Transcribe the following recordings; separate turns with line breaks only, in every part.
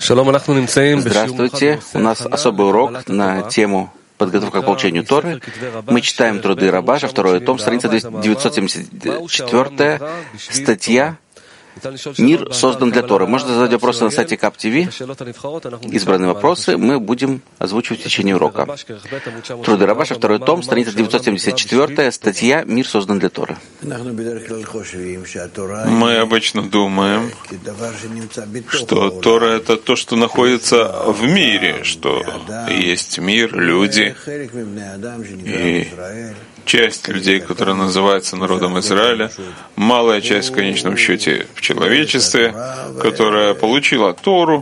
Здравствуйте. У нас особый урок на тему подготовка к получению Торы. Мы читаем труды Рабаша, второй том, страница 974, статья «Мир создан для Торы». Можно задать вопросы на сайте КАП ТВ. Избранные вопросы мы будем озвучивать в течение урока. Труды Рабаша, второй том, страница 974, статья «Мир создан для Торы».
Мы обычно думаем, что Тора — это то, что находится в мире, что есть мир, люди и часть людей, которая называется народом Израиля, малая часть в конечном счете в человечестве, которая получила Тору,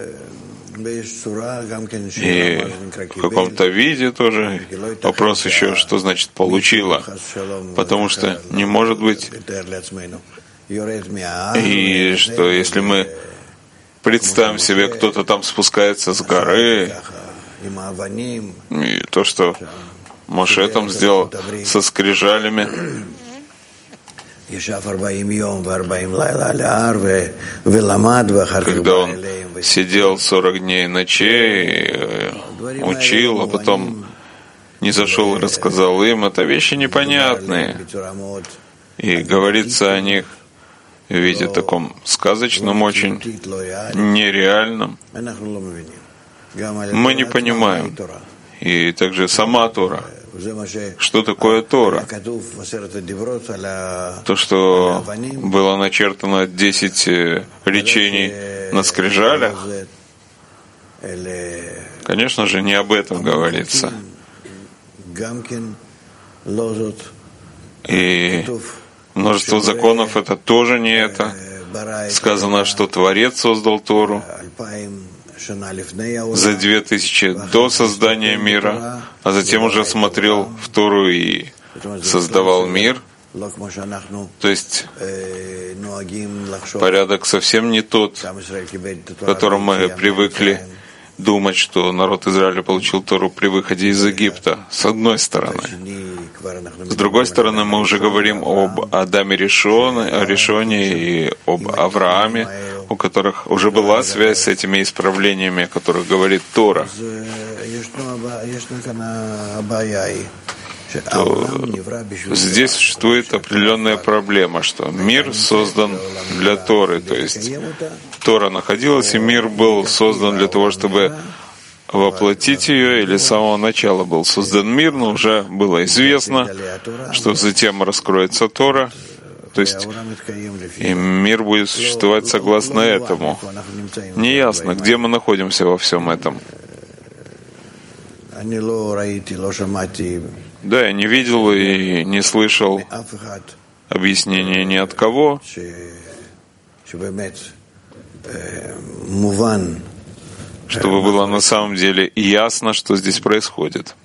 и в каком-то виде тоже. Вопрос еще, что значит «получила», потому что не может быть, и что если мы представим себе, кто-то там спускается с горы, и то, что Моше там сделал со скрижалями, когда он сидел 40 дней и ночей, учил, а потом не зашел и рассказал им, это вещи непонятные. И говорится о них в виде таком сказочном, очень нереальном. Мы не понимаем. И также сама Тора. Что такое Тора? То, что было начертано 10 речений на скрижалях, конечно же, не об этом говорится. И множество законов — это тоже не это. Сказано, что Творец создал Тору за 2000 до создания мира, а затем уже смотрел в Тору и создавал мир. То есть порядок совсем не тот, в котором мы привыкли думать, что народ Израиля получил Тору при выходе из Египта, с одной стороны. С другой стороны, мы уже говорим об Адаме Ришоне и об Аврааме, у которых уже была связь с этими исправлениями, о которых говорит Тора. То здесь существует определенная проблема, что мир создан для Торы, то есть Тора находилась, и мир был создан для того, чтобы воплотить ее, или с самого начала был создан мир, но уже было известно, что затем раскроется Тора, то есть и мир будет существовать согласно этому. Неясно, где мы находимся во всем этом. Да, я не видел и не слышал объяснения ни от кого, чтобы было на самом деле ясно, что здесь происходит.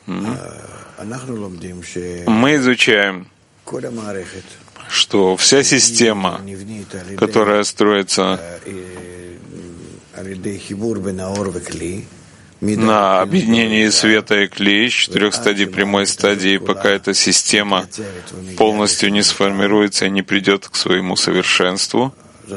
Мы изучаем, что вся система, которая строится на объединении света и клей, 4 стадий прямой стадии, пока эта система полностью не сформируется и не придет к своему совершенству.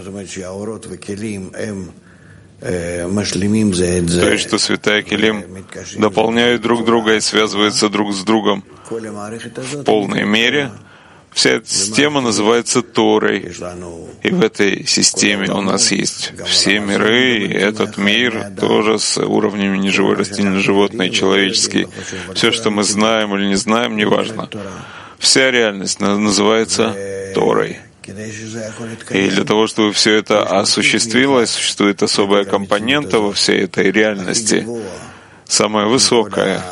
То есть, что света и келим дополняют друг друга и связываются друг с другом в полной мере. Вся эта система называется Торой. И в этой системе у нас есть все миры, и этот мир тоже с уровнями неживой, растительной, животной, человеческий. Все, что мы знаем или не знаем, неважно. Вся реальность называется Торой. И для того, чтобы все это осуществилось, существует особая компонента во всей этой реальности, самая высокая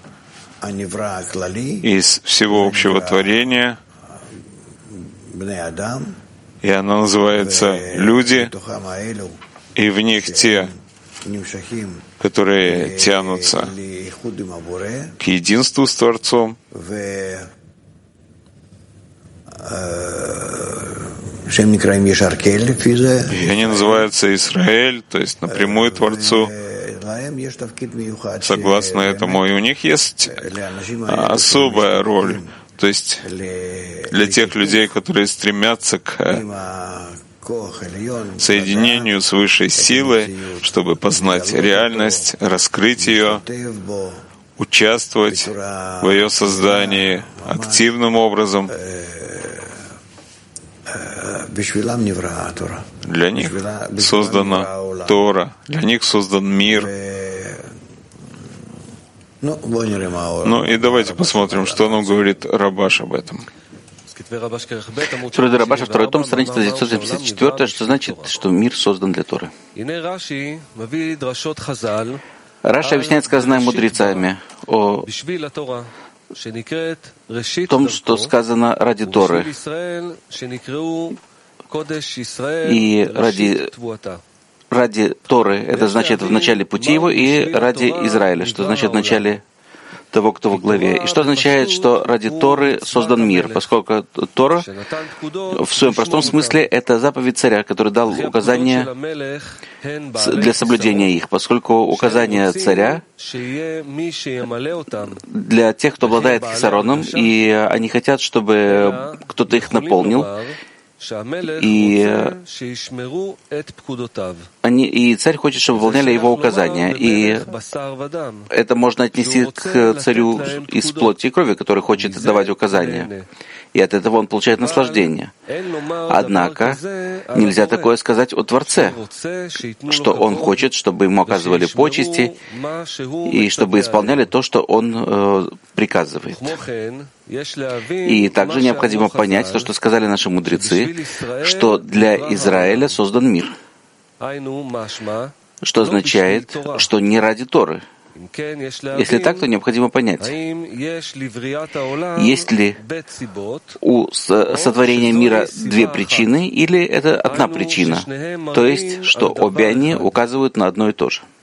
из всего общего творения, и она называется «люди», и в них те, которые тянутся к единству с Творцом, и они называются Израиль, то есть напрямую Творцу, согласно этому. И у них есть особая роль, то есть для тех людей, которые стремятся к соединению с высшей силой, чтобы познать реальность, раскрыть ее, участвовать в ее создании активным образом. Для них создана Тора, для них создан мир. Ну и давайте посмотрим, что нам говорит Рабаш об этом.
Труды Рабаша, 2 том, страница 974, что значит, что мир создан для Торы. Раши объясняет сказанное мудрецами о том, что сказано ради Торы и ради Торы, это значит в начале пути его, и ради Израиля, что значит в начале того, кто во главе. И что означает, что ради Торы создан мир, поскольку Тора в своем простом смысле это заповедь царя, который дал указания для соблюдения их, поскольку указания царя для тех, кто обладает хисароном, и они хотят, чтобы кто-то их наполнил, и царь хочет, чтобы выполняли его указания. И это можно отнести к царю из плоти и крови, который хочет давать указания. И от этого он получает наслаждение. Однако нельзя такое сказать о Творце, что он хочет, чтобы ему оказывали почести и чтобы исполняли то, что он приказывает. И также необходимо понять то, что сказали наши мудрецы, что для Израиля создан мир, что означает, что не ради Торы. Если так, то необходимо понять, есть ли у сотворения мира две причины, или это одна причина, то есть, что обе они указывают на одно и то же.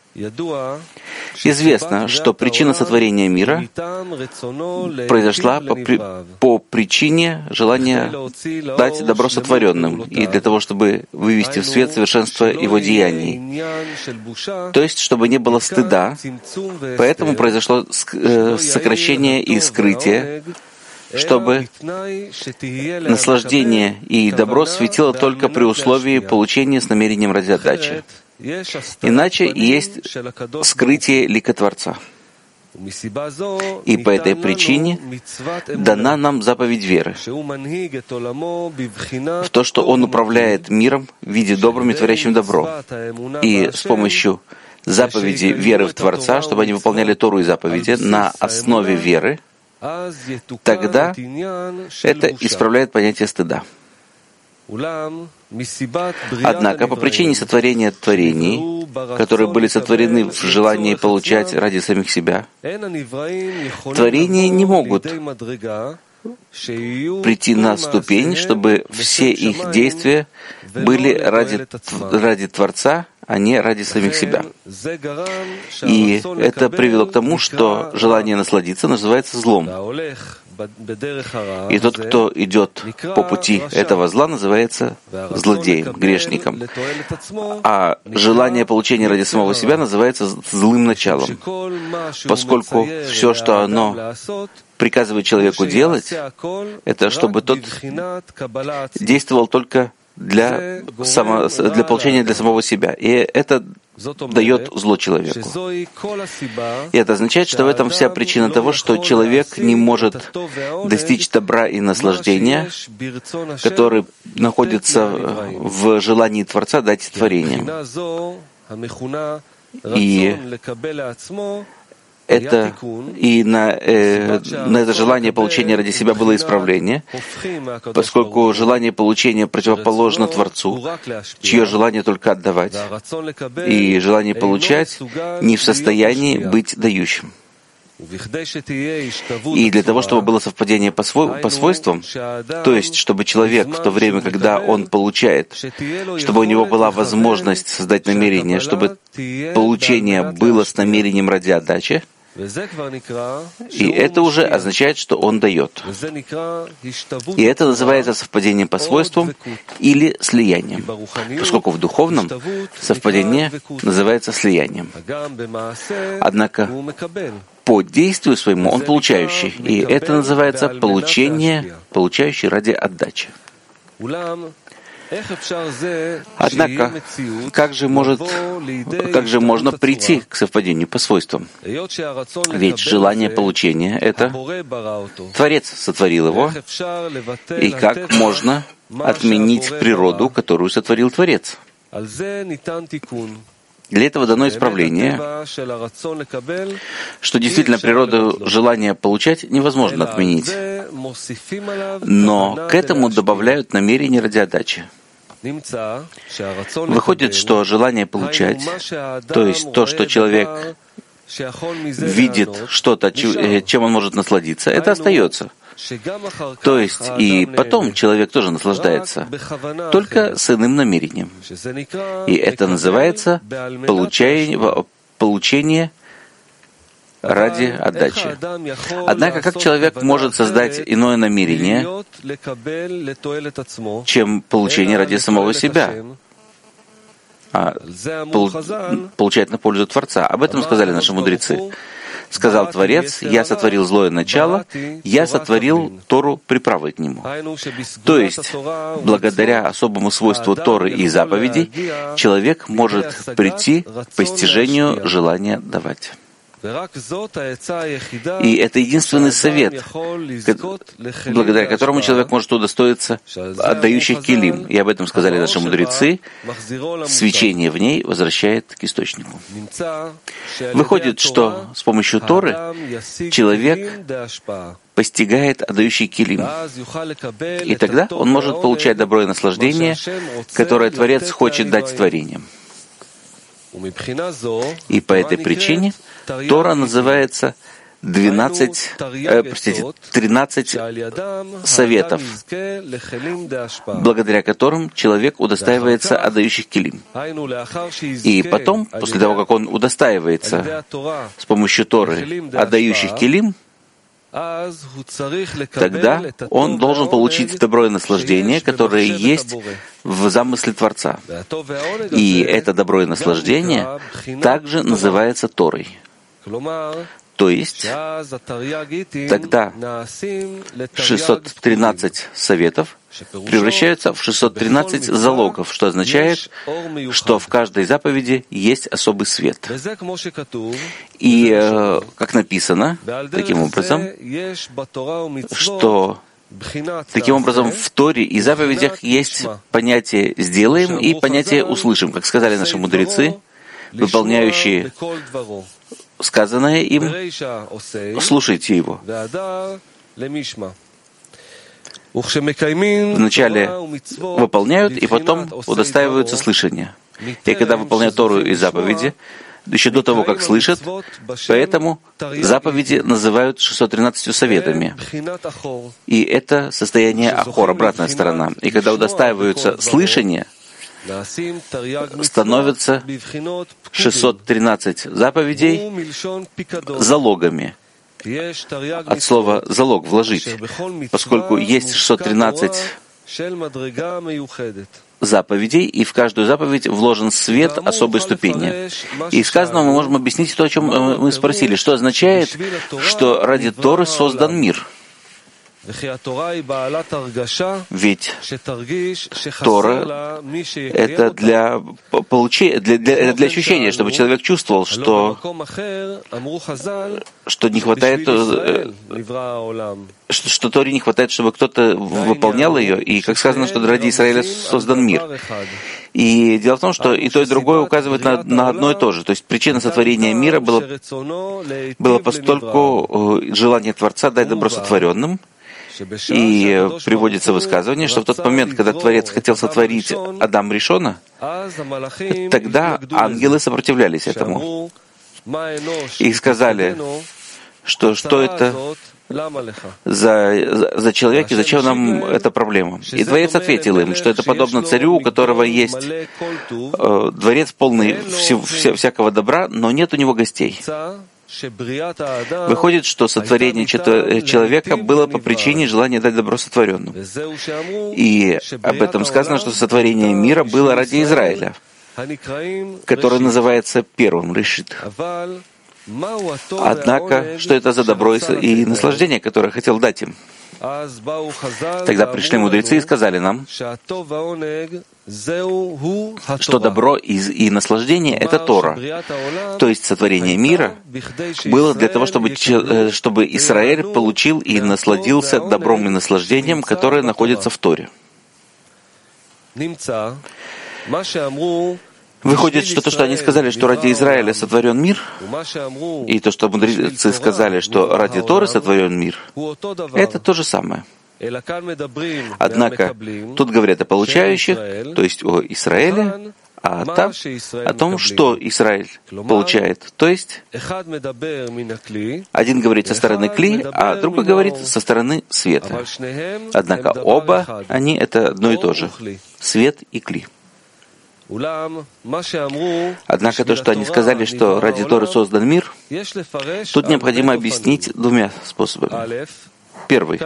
Известно, что причина сотворения мира произошла по причине желания дать добро сотворенным и для того, чтобы вывести в свет совершенство его деяний. То есть, чтобы не было стыда, поэтому произошло сокращение и скрытие, чтобы наслаждение и добро светило только при условии получения с намерением ради отдачи. Иначе есть скрытие лика Творца. И по этой причине дана нам заповедь веры, в то, что Он управляет миром в виде добрым и творящим добро. И с помощью заповеди веры в Творца, чтобы они выполняли Тору и заповеди на основе веры, тогда это исправляет понятие стыда. Однако по причине сотворения творений, которые были сотворены в желании получать ради самих себя, творения не могут прийти на ступень, чтобы все их действия были ради Творца, а не ради самих себя. И это привело к тому, что желание насладиться называется злом. И тот, кто идет по пути этого зла, называется злодеем, грешником. А желание получения ради самого себя называется злым началом, поскольку все, что оно приказывает человеку делать, это чтобы тот действовал только для получения для самого себя. И это дает зло человеку. И это означает, что в этом вся причина того, что человек не может достичь добра и наслаждения, который находится в желании Творца дать творением. И на это желание получения ради себя было исправление, поскольку желание получения противоположно Творцу, чье желание только отдавать, и желание получать не в состоянии быть дающим. И для того, чтобы было совпадение по свойствам, то есть, чтобы человек в то время, когда он получает, чтобы у него была возможность создать намерение, чтобы получение было с намерением ради отдачи, и это уже означает, что он дает. И это называется совпадением по свойствам или слиянием, поскольку в духовном совпадение называется слиянием. Однако по действию своему он получающий, и это называется получение, получающий ради отдачи. Однако, как же можно прийти к совпадению по свойствам? Ведь желание получения — это Творец сотворил его, и как можно отменить природу, которую сотворил Творец? Для этого дано исправление, что действительно природу желания получать невозможно отменить, но к этому добавляют намерение ради отдачи. Выходит, что желание получать, то есть то, что человек видит что-то, чем он может насладиться, это остается. То есть и потом человек тоже наслаждается, только с иным намерением. И это называется получение ради отдачи. Однако, как человек может создать иное намерение, чем получение ради самого себя, получать на пользу Творца? Об этом сказали наши мудрецы. Сказал Творец: «Я сотворил злое начало, я сотворил Тору приправой к нему». То есть, благодаря особому свойству Торы и заповедей, человек может прийти к постижению желания давать. И это единственный совет, благодаря которому человек может удостоиться отдающих килим. И об этом сказали наши мудрецы. Свечение в ней возвращает к источнику. Выходит, что с помощью Торы человек постигает отдающий килим. И тогда он может получать добро и наслаждение, которое Творец хочет дать творениям. И по этой причине Тора называется 13 советов, благодаря которым человек удостаивается отдающих килим. И потом, после того, как он удостаивается с помощью Торы отдающих килим, тогда он должен получить добро и наслаждение, которое есть в замысле Творца. И это добро и наслаждение также называется Торой. То есть, тогда 613 советов превращаются в 613 залогов, что означает, что в каждой заповеди есть особый свет. И, как написано, таким образом, что таким образом в Торе и заповедях есть понятие «сделаем» и понятие «услышим», как сказали наши мудрецы, выполняющие сказанное им, слушайте его. Вначале выполняют, и потом удостаиваются слышания. И когда выполняют Тору и заповеди, еще до того, как слышат, поэтому заповеди называют 613 советами. И это состояние ахор, обратная сторона. И когда удостаиваются слышания, становятся 613 заповедей залогами. От слова «залог» — «вложить», поскольку есть 613 заповедей, и в каждую заповедь вложен свет особой ступени. И из сказанного мы можем объяснить то, о чем мы спросили, что означает, что ради Торы создан мир. Ведь Тора — это для ощущения, чтобы человек чувствовал, что не хватает, что Торе не хватает, чтобы кто-то выполнял ее, и, как сказано, что ради Израиля создан мир. И дело в том, что и то, и другое указывает на одно и то же. То есть причина сотворения мира было постольку желание Творца дать добро сотворенным. И приводится высказывание, что в тот момент, когда Творец хотел сотворить Адам Ришона, тогда ангелы сопротивлялись этому. И сказали, что это за человек, и зачем нам эта проблема? И Творец ответил им, что это подобно царю, у которого есть дворец полный всякого добра, но нет у него гостей. Выходит, что сотворение человека было по причине желания дать добро сотворенному. И об этом сказано, что сотворение мира было ради Израиля, который называется первым решит. Однако, что это за добро и наслаждение, которое хотел дать им? Тогда пришли мудрецы и сказали нам, что добро и наслаждение — это Тора. То есть сотворение мира было для того, чтобы Израиль получил и насладился добром и наслаждением, которое находится в Торе. Выходит, что то, что они сказали, что ради Израиля сотворен мир, и то, что мудрецы сказали, что ради Торы сотворен мир, это то же самое. Однако тут говорят о получающих, то есть о Израиле, а там о том, что Израиль получает. То есть один говорит со стороны кли, а другой говорит со стороны света. Однако оба они — это одно и то же — свет и кли. Однако то, что они сказали, что ради Торы создан мир, тут необходимо объяснить двумя способами. Первый.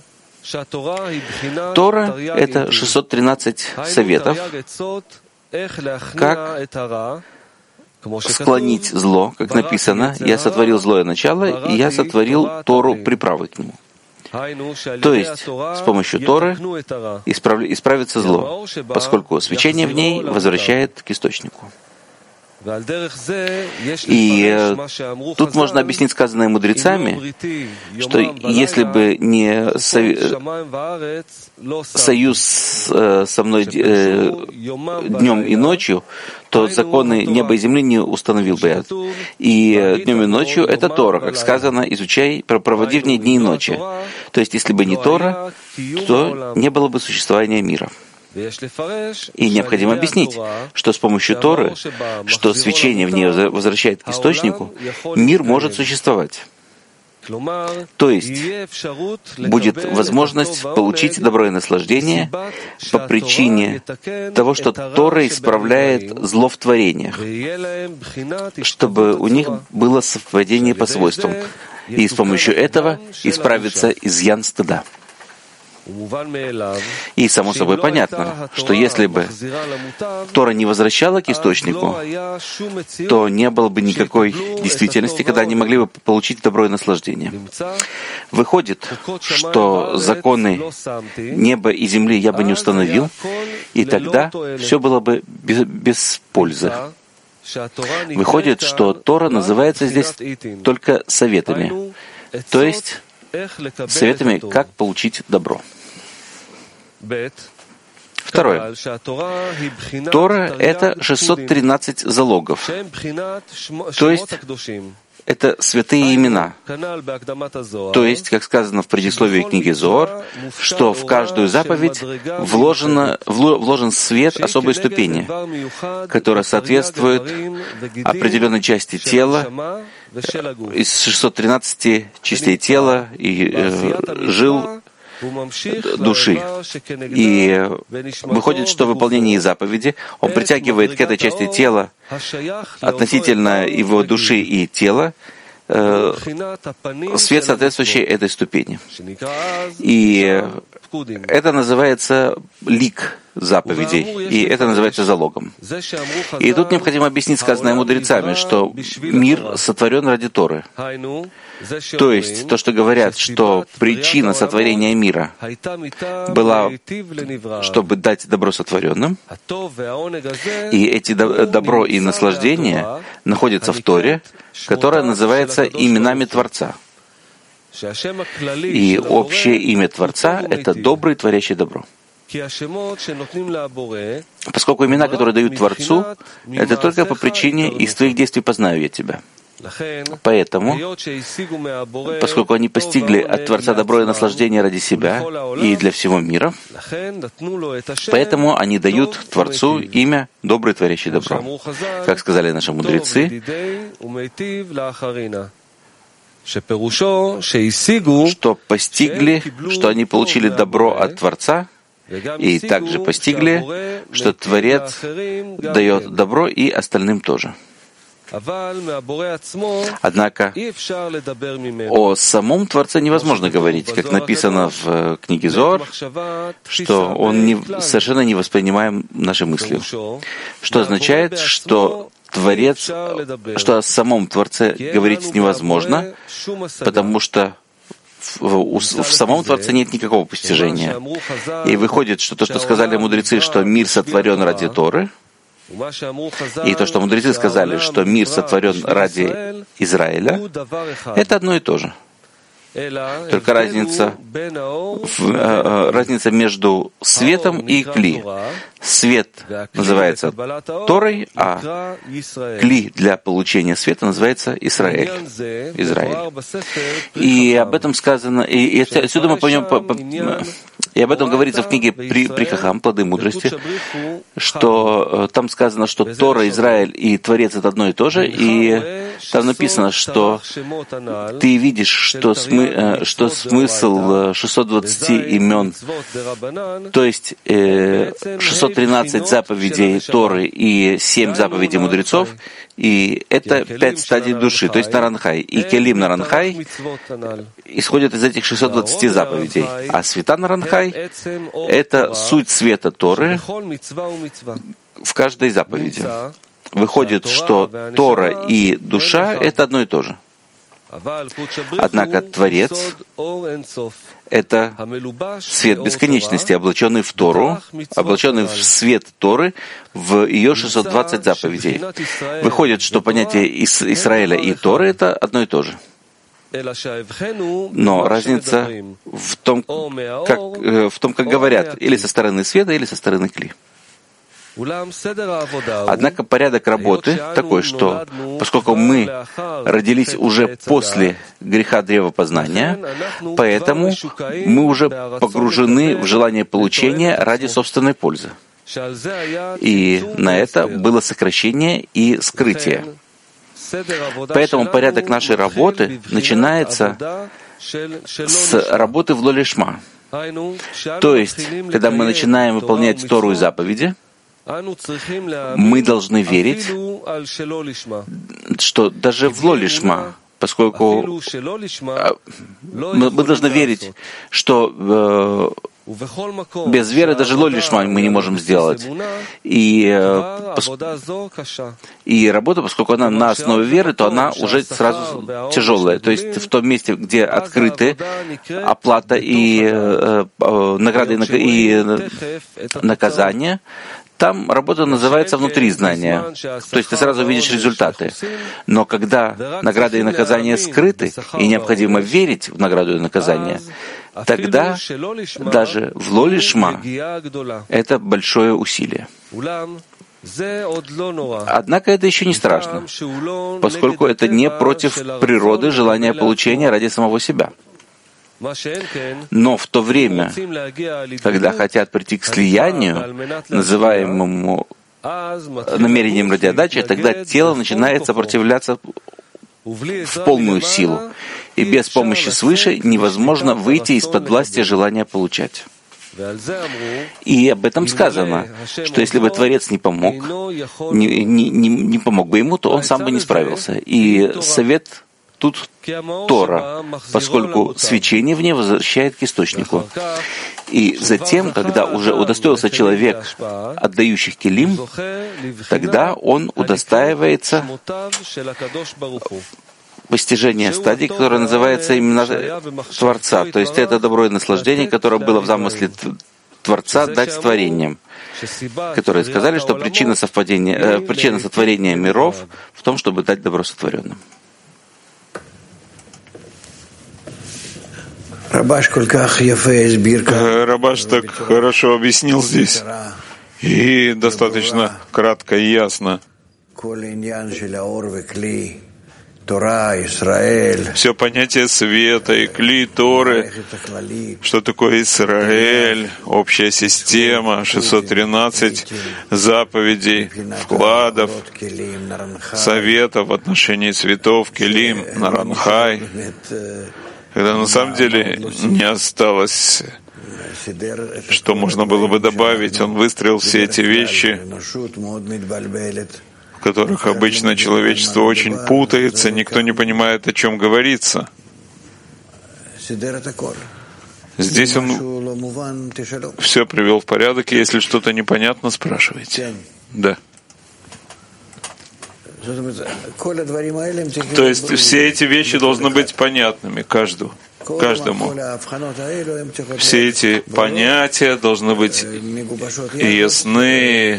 Тора — это 613 советов, как склонить зло, как написано: «Я сотворил злое начало, и я сотворил Тору приправы к нему». То есть с помощью Торы исправится зло, поскольку свечение в ней возвращает к источнику. И тут можно объяснить сказанное мудрецами, что если бы не союз со мной днем и ночью, то законы неба и земли не установил бы я. И днем и ночью — это Тора, как сказано: «Изучай, проводи в ней дни и ночи». То есть если бы не Тора, то не было бы существования мира. И необходимо объяснить, что с помощью Торы, что свечение в ней возвращает к источнику, мир может существовать. То есть будет возможность получить добро и наслаждение по причине того, что Тора исправляет зло в творениях, чтобы у них было совпадение по свойствам, и с помощью этого исправится изъян стыда. И само собой понятно, что если бы Тора не возвращала к источнику, то не было бы никакой действительности, когда они могли бы получить добро и наслаждение. Выходит, что законы неба и земли я бы не установил, и тогда все было бы без пользы. Выходит, что Тора называется здесь только советами, то есть советами, как получить добро. Второе. Тора — это 613 залогов, то есть это святые имена. То есть, как сказано в предисловии книги Зоар, что в каждую заповедь вложен свет особой ступени, которая соответствует определенной части тела, из 613 частей тела и жил души. И выходит, что в выполнении заповеди он притягивает к этой части тела относительно его души и тела свет, соответствующий этой ступени. И это называется лик заповедей, и это называется залогом. И тут необходимо объяснить сказанное мудрецами, что мир сотворен ради Торы. То есть то, что говорят, что причина сотворения мира была, чтобы дать добро сотворенным, и эти добро и наслаждение находятся в Торе, которая называется именами Творца. И общее имя Творца — это добрый, творящий добро. Поскольку имена, которые дают Творцу, это только по причине «из твоих действий познаю я тебя». Поэтому, поскольку они постигли от Творца добро и наслаждение ради себя и для всего мира, поэтому они дают Творцу имя «добрый, творящий добро». Как сказали наши мудрецы, что постигли, что они получили добро от Творца, и также постигли, что Творец дает добро и остальным тоже. Однако о самом Творце невозможно говорить, как написано в книге Зоар, что он совершенно не воспринимаем нашей мыслью. Что означает, что Творец, что о самом Творце говорить невозможно, потому что в самом Творце нет никакого постижения. И выходит, что то, что сказали мудрецы, что мир сотворен ради Торы, и то, что мудрецы сказали, что мир сотворен ради Израиля, это одно и то же. Только разница между светом и кли. Свет называется Торой, а кли для получения света называется Израиль. И об этом сказано, и отсюда мы поймем, и об этом говорится в книге Прихахам, «Плоды мудрости», что там сказано, что Тора, Израиль и Творец — это одно и то же, и там написано, что ты видишь, что смысл 620 имен, то есть 613 заповедей Торы и 7 заповедей мудрецов, и это 5 стадий души, то есть Наранхай. И Келим Наранхай исходит из этих 620 заповедей. А света Наранхай — это суть света Торы в каждой заповеди. Выходит, что Тора и душа — это одно и то же. Однако Творец — это свет бесконечности, облаченный в Тору, облаченный в свет Торы, в ее 620 заповедей. Выходит, что понятие Израиля и Торы — это одно и то же. Но разница в том, как говорят, или со стороны света, или со стороны кли. Однако порядок работы такой, что поскольку мы родились уже после греха древа познания, поэтому мы уже погружены в желание получения ради собственной пользы. И на это было сокращение и скрытие. Поэтому порядок нашей работы начинается с работы в ло-лишма. То есть, когда мы начинаем выполнять Тору и заповеди, мы должны верить, что даже в ло-лишма, поскольку мы должны верить, что без веры даже ло-лишма мы не можем сделать. И работа, поскольку она на основе веры, то она уже сразу тяжелая. То есть в том месте, где открыты оплата и награды и наказание, там работа называется внутри знания. То есть ты сразу видишь результаты. Но когда награда и наказание скрыты, и необходимо верить в награду и наказание, тогда даже в ло-лишма это большое усилие. Однако это еще не страшно, поскольку это не против природы желания получения ради самого себя. Но в то время, когда хотят прийти к слиянию, называемому намерением ради отдачи, тогда тело начинает сопротивляться в полную силу. И без помощи свыше невозможно выйти из-под власти желания получать. И об этом сказано, что если бы Творец не помог бы ему, то он сам бы не справился. И совет тут Тора, поскольку свечение в ней возвращает к источнику. И затем, когда уже удостоился человек отдающих келим, тогда он удостаивается постижения стадии, которая называется именно Творца. То есть это добро и наслаждение, которое было в замысле Творца дать творением, которые сказали, что причина сотворения миров в том, чтобы дать добро сотворенным.
Рабаш так хорошо объяснил здесь и достаточно кратко и ясно. Все понятие света и кли Торы, что такое Израиль, общая система, 613 заповедей, вкладов, советов в отношении цветов, келим, наранхай, когда на самом деле не осталось, что можно было бы добавить. Он выстроил все эти вещи, в которых обычно человечество очень путается, никто не понимает, о чем говорится. Здесь он все привел в порядок, и если что-то непонятно, спрашивайте. Да. То есть все эти вещи должны быть понятными каждому. каждому. Все эти понятия должны быть ясны,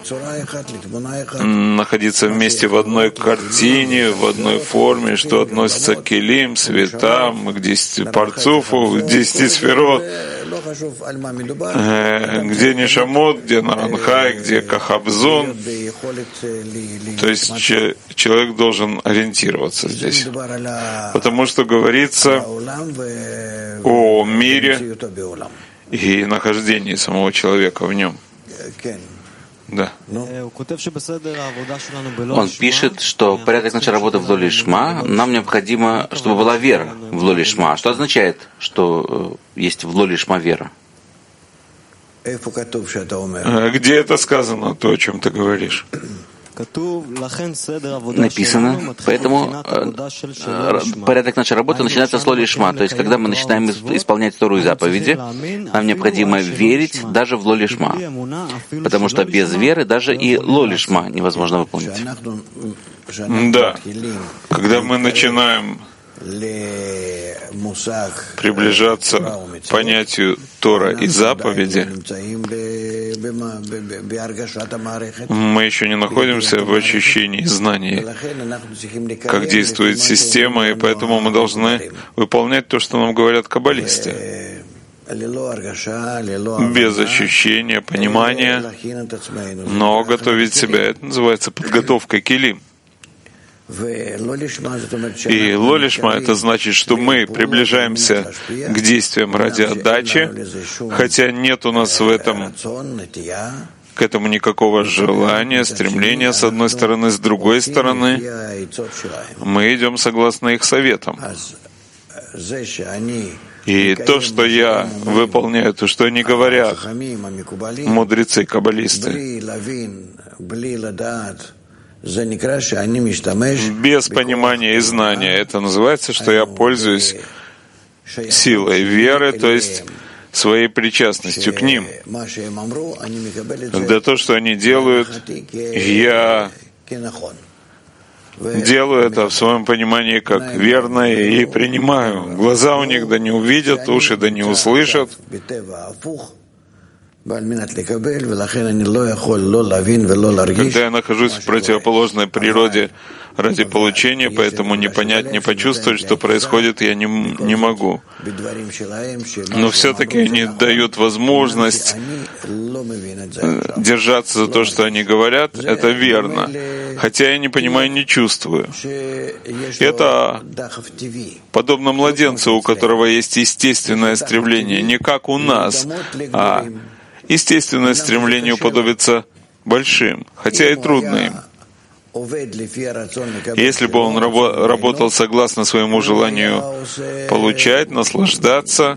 находиться вместе в одной картине, в одной форме, что относится к келим, светам, к 10 парцуфу, к 10 сферот, где Нишамот, где Наранхай, где Кахабзон. То есть человек должен ориентироваться здесь. Потому что говорится о мире и нахождении самого человека в нем. Да.
Он пишет, что порядок нашей работы в Ло Лишма, нам необходимо, чтобы была вера в Ло Лишма. Что означает, что есть в Ло Лишма вера?
Где это сказано, то, о чем ты говоришь?
Написано, поэтому порядок нашей работы начинается с Ло Лишма, то есть когда мы начинаем исполнять Тору и заповеди, нам необходимо верить даже в Ло Лишма, потому что без веры даже и Ло Лишма невозможно выполнить.
Да, когда мы начинаем приближаться к понятию Тора и заповеди, мы еще не находимся в ощущении знания, как действует система, и поэтому мы должны выполнять то, что нам говорят каббалисты. Без ощущения, понимания, но готовить себя. Это называется подготовкой келим. И Ло Лишма — это значит, что мы приближаемся к действиям ради отдачи, хотя нет у нас к этому никакого желания, стремления с одной стороны, с другой стороны мы идем согласно их советам. И то, что я выполняю, то, что они говорят, мудрецы, каббалисты, без понимания и знания, это называется, что я пользуюсь силой веры, то есть своей причастностью к ним. Когда то, что они делают, я делаю это в своем понимании как верное и принимаю. Глаза у них да не увидят, уши да не услышат. Когда я нахожусь в противоположной природе ради получения, поэтому не понять, не почувствовать, что происходит, я не могу. Но все-таки они дают возможность держаться за то, что они говорят, это верно. Хотя я не понимаю, не чувствую. Это подобно младенцу, у которого есть естественное стремление, не как у нас, а естественное стремление уподобиться большим, хотя и трудно им. Если бы он работал согласно своему желанию получать, наслаждаться,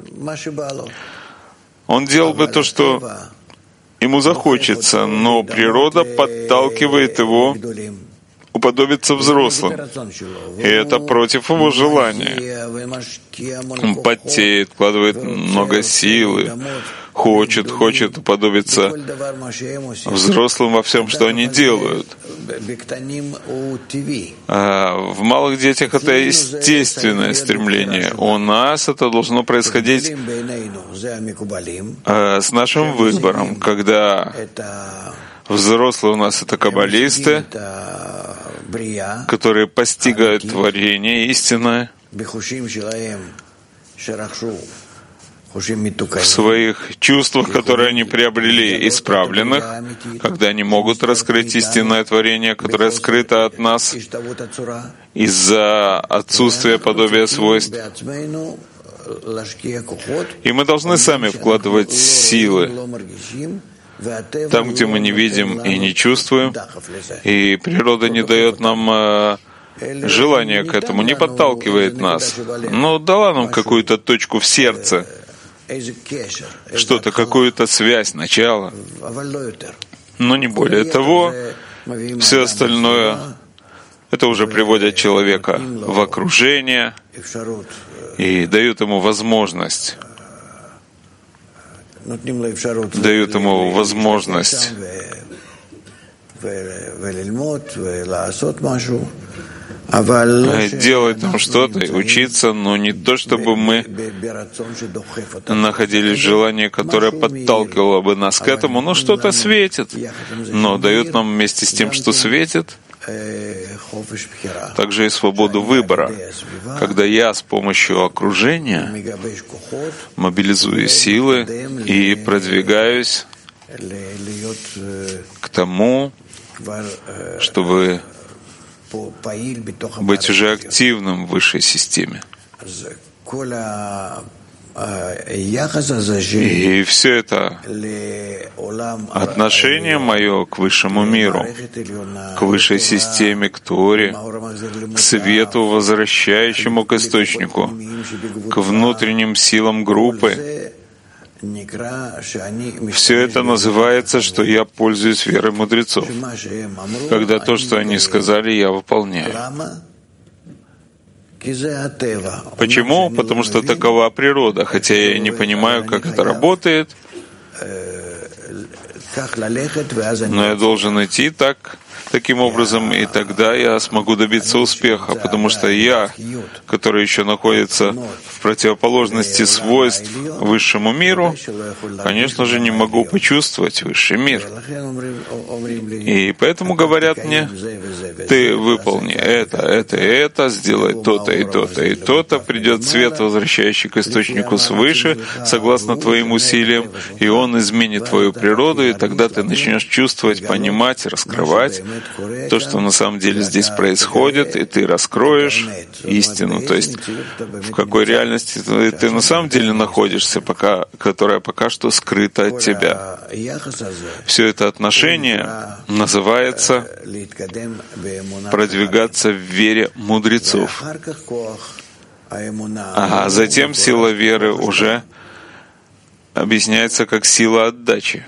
он делал бы то, что ему захочется, но природа подталкивает его уподобиться взрослым. И это против его желания. Он потеет, вкладывает много силы, хочет уподобиться взрослым во всем, что они делают. А в малых детях это естественное стремление. У нас это должно происходить с нашим выбором, когда взрослые у нас это каббалисты, которые постигают творение истинное в своих чувствах, которые они приобрели, исправленных, когда они могут раскрыть истинное творение, которое скрыто от нас из-за отсутствия подобия свойств. И мы должны сами вкладывать силы там, где мы не видим и не чувствуем, и природа не дает нам желания к этому, не подталкивает нас, но дала нам какую-то точку в сердце, что-то, какую-то связь, начало, но не более того. Все остальное это уже приводит человека в окружение и дают ему возможность делать там что-то и учиться, но не то, чтобы мы находились в желании, которое подталкивало бы нас к этому, но что-то светит, но дает нам вместе с тем, что светит, также и свободу выбора, когда я с помощью окружения мобилизую силы и продвигаюсь к тому, чтобы быть уже активным в высшей системе. И все это отношение мое к высшему миру, к высшей системе, к Торе, к свету, возвращающему к источнику, к внутренним силам группы, все это называется, что я пользуюсь верой мудрецов, когда то, что они сказали, я выполняю. Почему? Потому что такова природа, хотя я не понимаю, как это работает, но я должен идти таким образом, и тогда я смогу добиться успеха, потому что я, который еще находится в противоположности свойств высшему миру, конечно же, не могу почувствовать высший мир. И поэтому говорят мне: ты выполни это и это, сделай то-то и то-то и то-то, придет свет, возвращающий к источнику свыше, согласно твоим усилиям, и он изменит твою природу, и тогда ты начнешь чувствовать, понимать, раскрывать то, что на самом деле здесь происходит, и ты раскроешь истину, то есть в какой реальности ты на самом деле находишься, которая пока что скрыта от тебя. Все это отношение называется продвигаться в вере мудрецов. А затем сила веры уже объясняется как сила отдачи.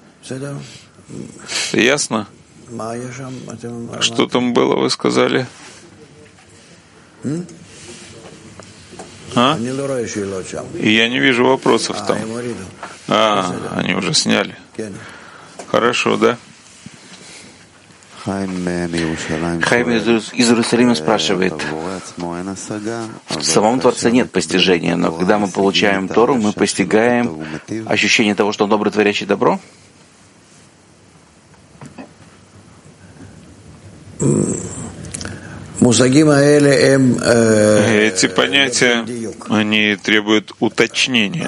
Ясно? Что там было, вы сказали? И я не вижу вопросов там. Они уже сняли. Хорошо, да?
Хайм из Иерусалима спрашивает: в самом Творце нет постижения, но когда мы получаем Тору, мы постигаем ощущение того, что Он добрый, творящий добро?
Эти понятия, они требуют уточнения.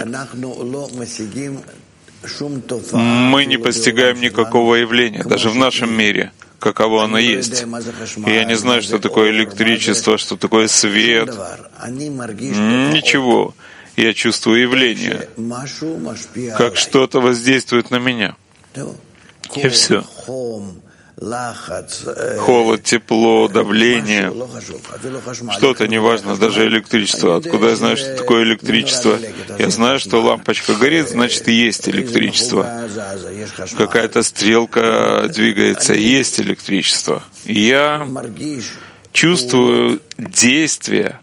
Мы не постигаем никакого явления, даже в нашем мире, каково оно есть. И я не знаю, что такое электричество, что такое свет. Ничего. Я чувствую явление, как что-то воздействует на меня. И все. Холод, тепло, давление, что-то неважно, даже электричество. Откуда я знаю, что такое электричество? Я знаю, что лампочка горит, значит, и есть электричество. Какая-то стрелка двигается, есть электричество. Я чувствую действие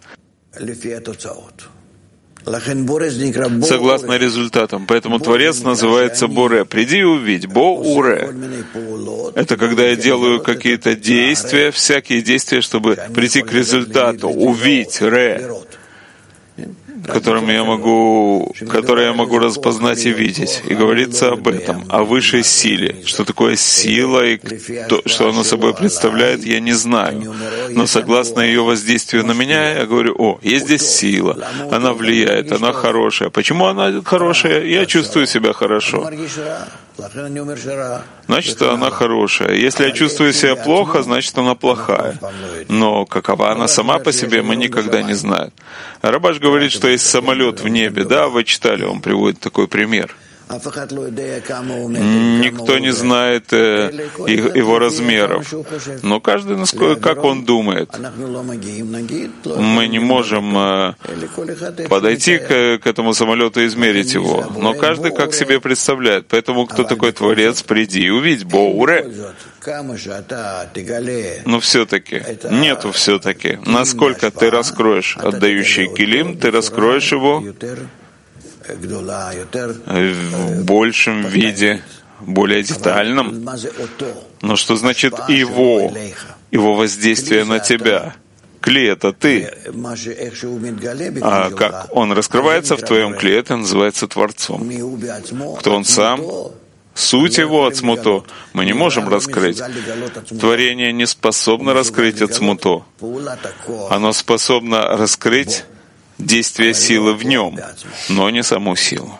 согласно результатам. Поэтому Творец называется Боре. Приди и увидь. Бо-уре. Это когда я делаю какие-то действия, всякие действия, чтобы прийти к результату. Увидь. Ре. Которые я могу распознать и видеть. И говорится об этом, о высшей силе. Что такое сила и что она собой представляет, я не знаю. Но согласно ее воздействию на меня, я говорю: есть здесь сила, она влияет, она хорошая. Почему она хорошая? Я чувствую себя хорошо. Значит, она хорошая. Если я чувствую себя плохо, значит, она плохая. Но какова она сама по себе, мы никогда не знаем. Рабаш говорит, что есть самолет в небе. Да, вы читали, он приводит такой пример. Никто не знает его размеров, но каждый, как он думает. Мы не можем подойти к этому самолету и измерить его, но каждый как себе представляет. Поэтому кто такой Творец, приди и увидь. Боуре. Но все-таки, нету все-таки. Насколько ты раскроешь отдающий килим, ты раскроешь его в большем виде, более детальном. Но что значит его воздействие на тебя? Кли — это ты. А как он раскрывается в твоем кли, это называется Творцом. Кто он сам? Суть его ацмуто мы не можем раскрыть. Творение не способно раскрыть ацмуто. Оно способно раскрыть действие силы в нем, но не саму силу.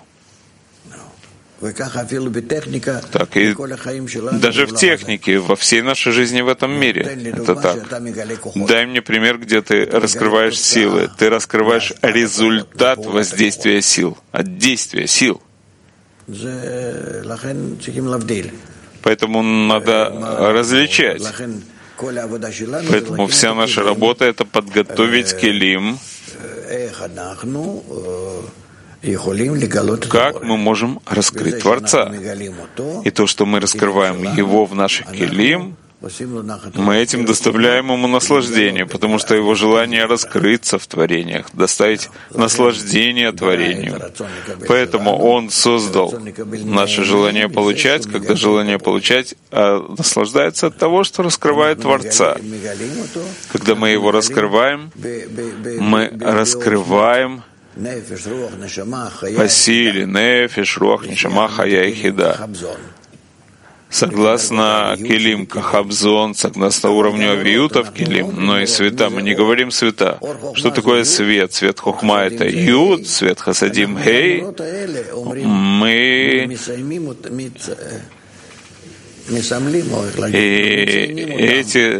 Так и даже в технике, во всей нашей жизни в этом мире. Это так. Дай мне пример, где ты раскрываешь силы. Ты раскрываешь результат воздействия сил, от действия сил. Поэтому надо различать. Поэтому вся наша работа — это подготовить келим. Как мы можем раскрыть Творца? И то, что мы раскрываем Его в наших келим, мы этим доставляем Ему наслаждение, потому что Его желание раскрыться в творениях, доставить наслаждение творению. Поэтому Он создал наше желание получать, когда желание получать наслаждается от того, что раскрывает Творца. Когда мы Его раскрываем, мы раскрываем по силе нефеш, руах, нешама, хая и хида. Согласно келим кахабзон, согласно уровню авиюта в келим, но и света. Мы не говорим света. Что такое свет? Свет хохма — это ют, свет хасадим хей. Мы и эти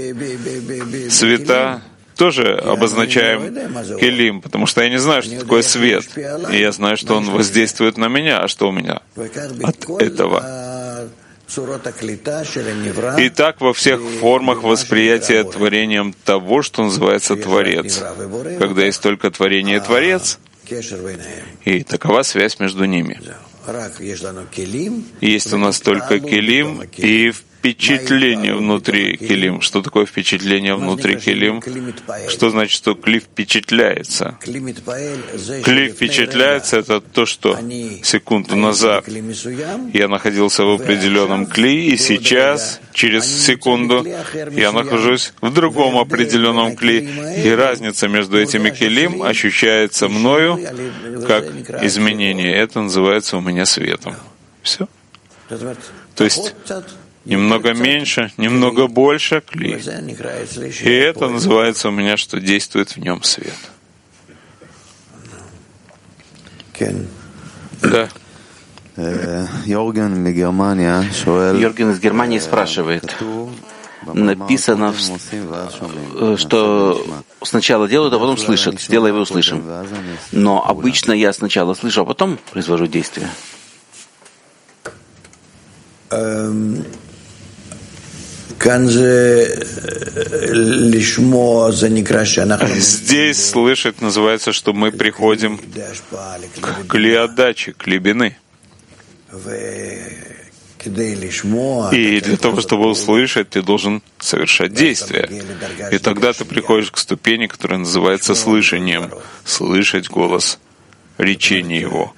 цвета тоже обозначаем келим, потому что я не знаю, что такое свет. И я знаю, что он воздействует на меня. А что у меня от этого? И так во всех формах восприятия творением того, что называется Творец. Когда есть только творение и Творец, и такова связь между ними. Есть у нас только келим и впечатление внутри келим. Что такое впечатление внутри келим? Что значит, что кли впечатляется? Кли впечатляется — это то, что секунду назад я находился в определенном кли, и сейчас, через секунду, я нахожусь в другом определенном кли. И разница между этими келим ощущается мною как изменение. Это называется у меня светом. Все. То есть немного меньше, немного больше кли. И это называется у меня, что действует в нем свет. Да.
Йорген из Германии спрашивает. Написано, что сначала делают, а потом слышат. Сделай, и услышим. Но обычно я сначала слышу, а потом произвожу действие.
Здесь слышать называется, что мы приходим к клеотдаче, к глубины. И для того, чтобы услышать, ты должен совершать действия. И тогда ты приходишь к ступени, которая называется слышанием. Слышать голос, речение его.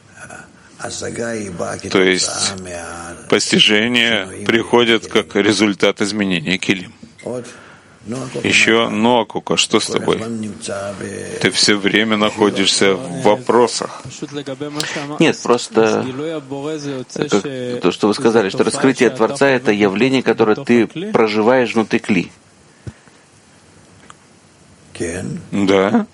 То есть постижение приходит как результат изменения келим. Еще Ноакука, что с тобой? Ты все время находишься в вопросах.
Нет, просто то, что вы сказали, что раскрытие Творца — это явление, которое ты проживаешь внутри кли.
Да.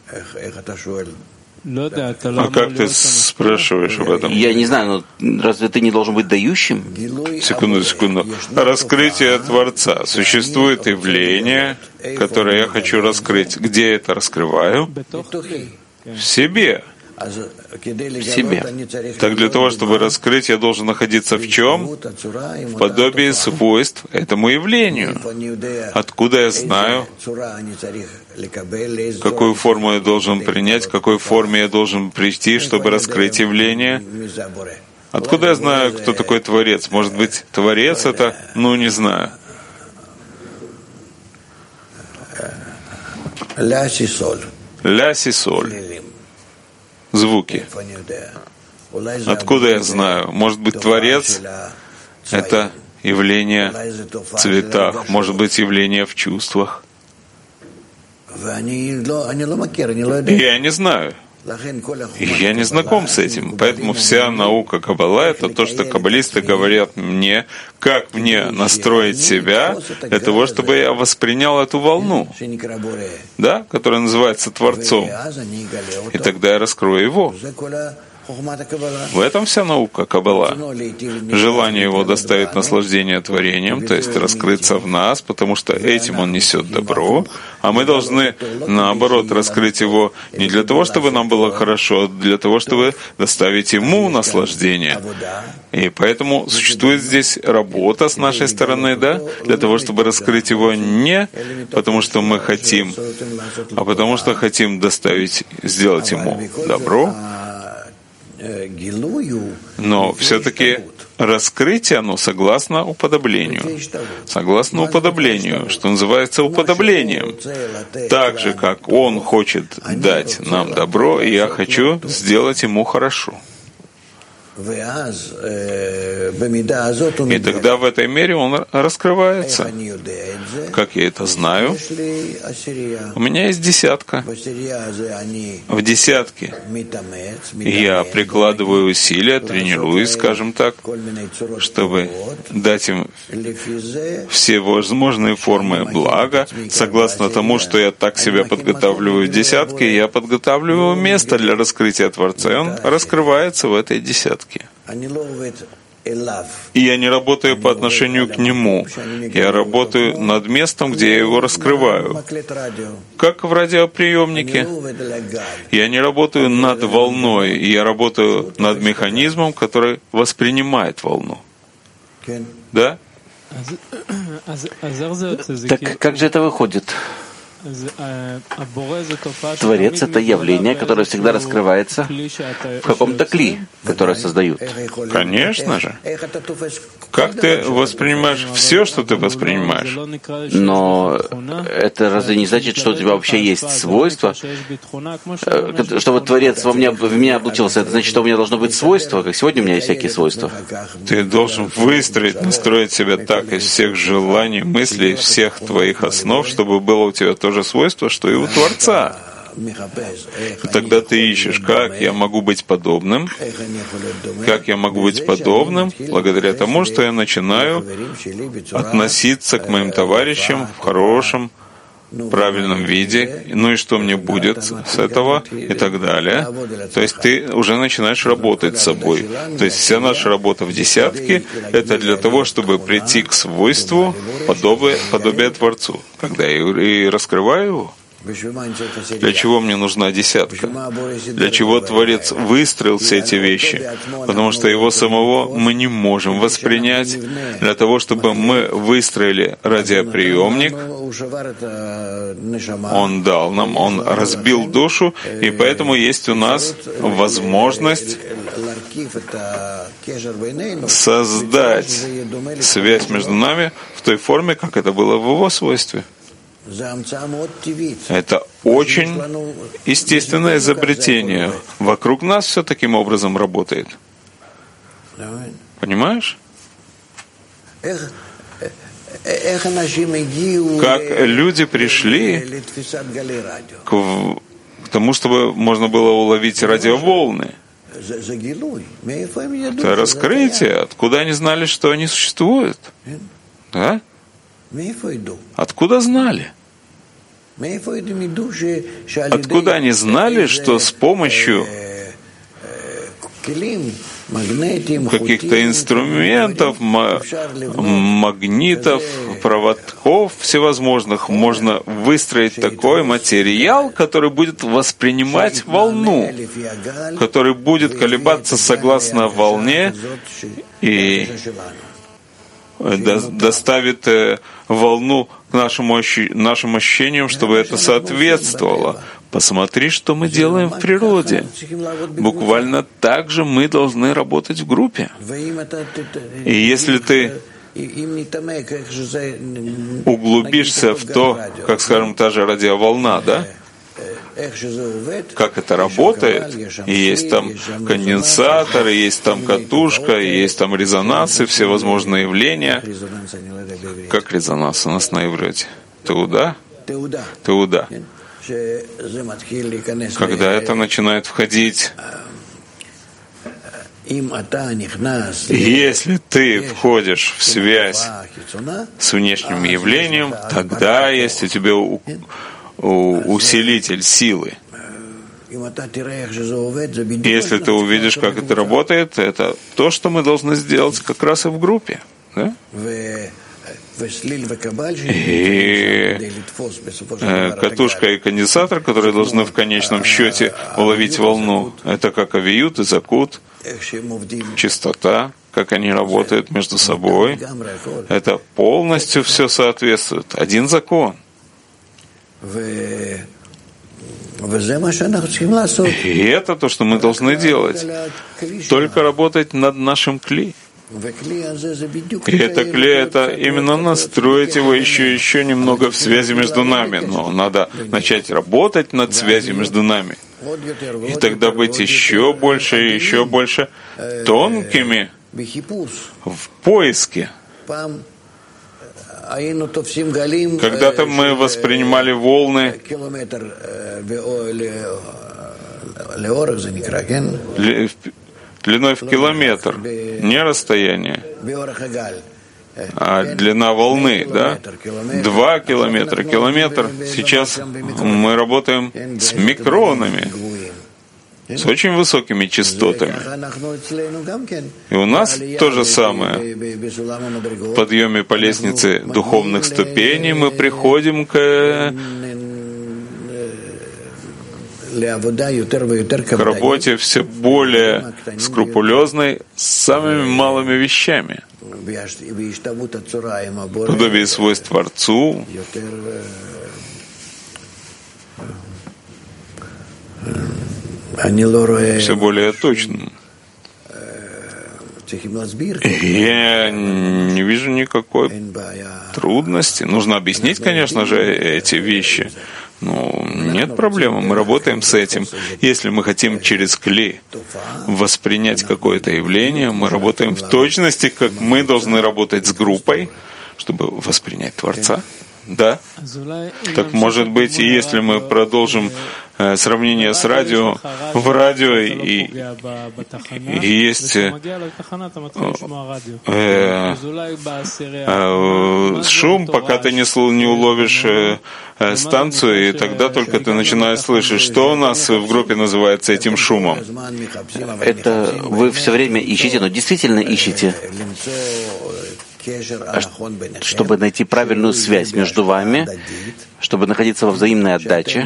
А как ты спрашиваешь об этом?
Я не знаю, но разве ты не должен быть дающим?
Секунду. Раскрытие Творца. Существует явление, которое я хочу раскрыть. Где я это раскрываю? В себе.
В себе.
Так для того, чтобы раскрыть, я должен находиться в чем? В подобии свойств этому явлению. Откуда я знаю, какую форму я должен принять, к какой форме я должен прийти, чтобы раскрыть явление? Откуда я знаю, кто такой Творец? Может быть, Творец — это, не знаю. Ля си соль. Звуки. Откуда я знаю? Может быть, Творец — это явление в цветах, может быть, явление в чувствах. Я не знаю. Я не знаком с этим, поэтому вся наука Каббала — это то, что каббалисты говорят мне, как мне настроить себя для того, чтобы я воспринял эту волну, да, которая называется Творцом, и тогда я раскрою его. В этом вся наука Каббала. Желание его доставить наслаждение творением, то есть раскрыться в нас, потому что этим он несет добро, а мы должны, наоборот, раскрыть его не для того, чтобы нам было хорошо, а для того, чтобы доставить ему наслаждение. И поэтому существует здесь работа с нашей стороны, да, для того, чтобы раскрыть его не потому, что мы хотим, а потому что хотим доставить, сделать ему добро. Но все-таки раскрытие, оно согласно уподоблению. Согласно уподоблению, что называется уподоблением. Так же, как он хочет дать нам добро, и я хочу сделать ему хорошо. И тогда в этой мере он раскрывается. Как я это знаю? У меня есть десятка. В десятке я прикладываю усилия, тренируюсь, скажем так, чтобы дать им все возможные формы блага. Согласно тому, что я так себя подготавливаю в десятке, я подготавливаю место для раскрытия Творца, и он раскрывается в этой десятке. И я не работаю по отношению к нему. Я работаю над местом, где я его раскрываю. Как в радиоприемнике. Я не работаю над волной, я работаю над механизмом, который воспринимает волну. Да?
Так как же это выходит? Творец — это явление, которое всегда раскрывается в каком-то кли, которое создают.
Конечно же. Как ты воспринимаешь все, что ты воспринимаешь?
Но это разве не значит, что у тебя вообще есть свойства? Что вот Творец в меня облучился, это значит, что у меня должно быть свойство, как сегодня у меня есть всякие свойства.
Ты должен выстроить, настроить себя так из всех желаний, мыслей, всех твоих основ, чтобы было у тебя то же свойство, что и у Творца. И тогда ты ищешь, как я могу быть подобным, как я могу быть подобным, благодаря тому, что я начинаю относиться к моим товарищам в хорошем, правильном виде, ну и что мне будет с этого, и так далее. То есть ты уже начинаешь работать с собой. То есть вся наша работа в десятке — это для того, чтобы прийти к свойству подобия Творцу, когда я и раскрываю его. Для чего мне нужна десятка? Для чего Творец выстроил все эти вещи? Потому что его самого мы не можем воспринять. Для того, чтобы мы выстроили радиоприемник, он дал нам, он разбил душу, и поэтому есть у нас возможность создать связь между нами в той форме, как это было в его свойстве. Это очень естественное изобретение. Вокруг нас все таким образом работает. Понимаешь? Как люди пришли к тому, чтобы можно было уловить радиоволны. Это раскрытие. Откуда они знали, что они существуют? Да? Откуда знали? Откуда они знали, что с помощью каких-то инструментов, магнитов, проводков всевозможных можно выстроить такой материал, который будет воспринимать волну, который будет колебаться согласно волне и доставит волну к нашим ощущениям, чтобы это соответствовало. Посмотри, что мы делаем в природе. Буквально так же мы должны работать в группе. И если ты углубишься в то, как, скажем, та же радиоволна, да? Как это работает, и есть там конденсаторы, есть там катушка, есть там резонансы, всевозможные явления. Как резонанс у нас на иврите? Туда? Теуда. Когда это начинает входить, если ты входишь в связь с внешним явлением, тогда есть у тебя усилитель силы. Если ты увидишь, как это работает, это то, что мы должны сделать как раз и в группе. Да? И катушка и конденсатор, которые должны в конечном счете уловить волну, это как авиют и закут, частота, как они работают между собой, это полностью все соответствует. Один закон. И это то, что мы должны делать. Только работать над нашим кли. И это кли, это именно настроить его еще немного в связи между нами. Но надо начать работать над связью между нами. И тогда быть еще больше и еще больше тонкими в поиске. Когда-то мы воспринимали волны длиной в километр, не расстояние, а длина волны, да? 2 километра, километр. Сейчас мы работаем с микронами, с очень высокими частотами. И у нас то же самое. В подъеме по лестнице духовных ступеней мы приходим к работе все более скрупулезной с самыми малыми вещами. Подобие свойств Творцу, все более точным. Я не вижу никакой трудности. Нужно объяснить, конечно же, эти вещи. Но нет проблемы, мы работаем с этим. Если мы хотим через кли воспринять какое-то явление, мы работаем в точности, как мы должны работать с группой, чтобы воспринять Творца. Да? Так может быть, и если мы продолжим сравнение с радио, в радио и есть шум, пока ты не уловишь станцию, и тогда только ты начинаешь слышать, что у нас в группе называется этим шумом.
Это вы все время ищете, но действительно ищете, чтобы найти правильную связь между вами, чтобы находиться во взаимной отдаче,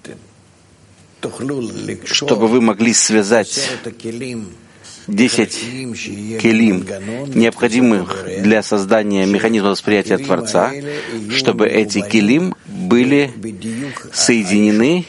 чтобы вы могли связать 10 келим, необходимых для создания механизма восприятия Творца, чтобы эти келим были соединены,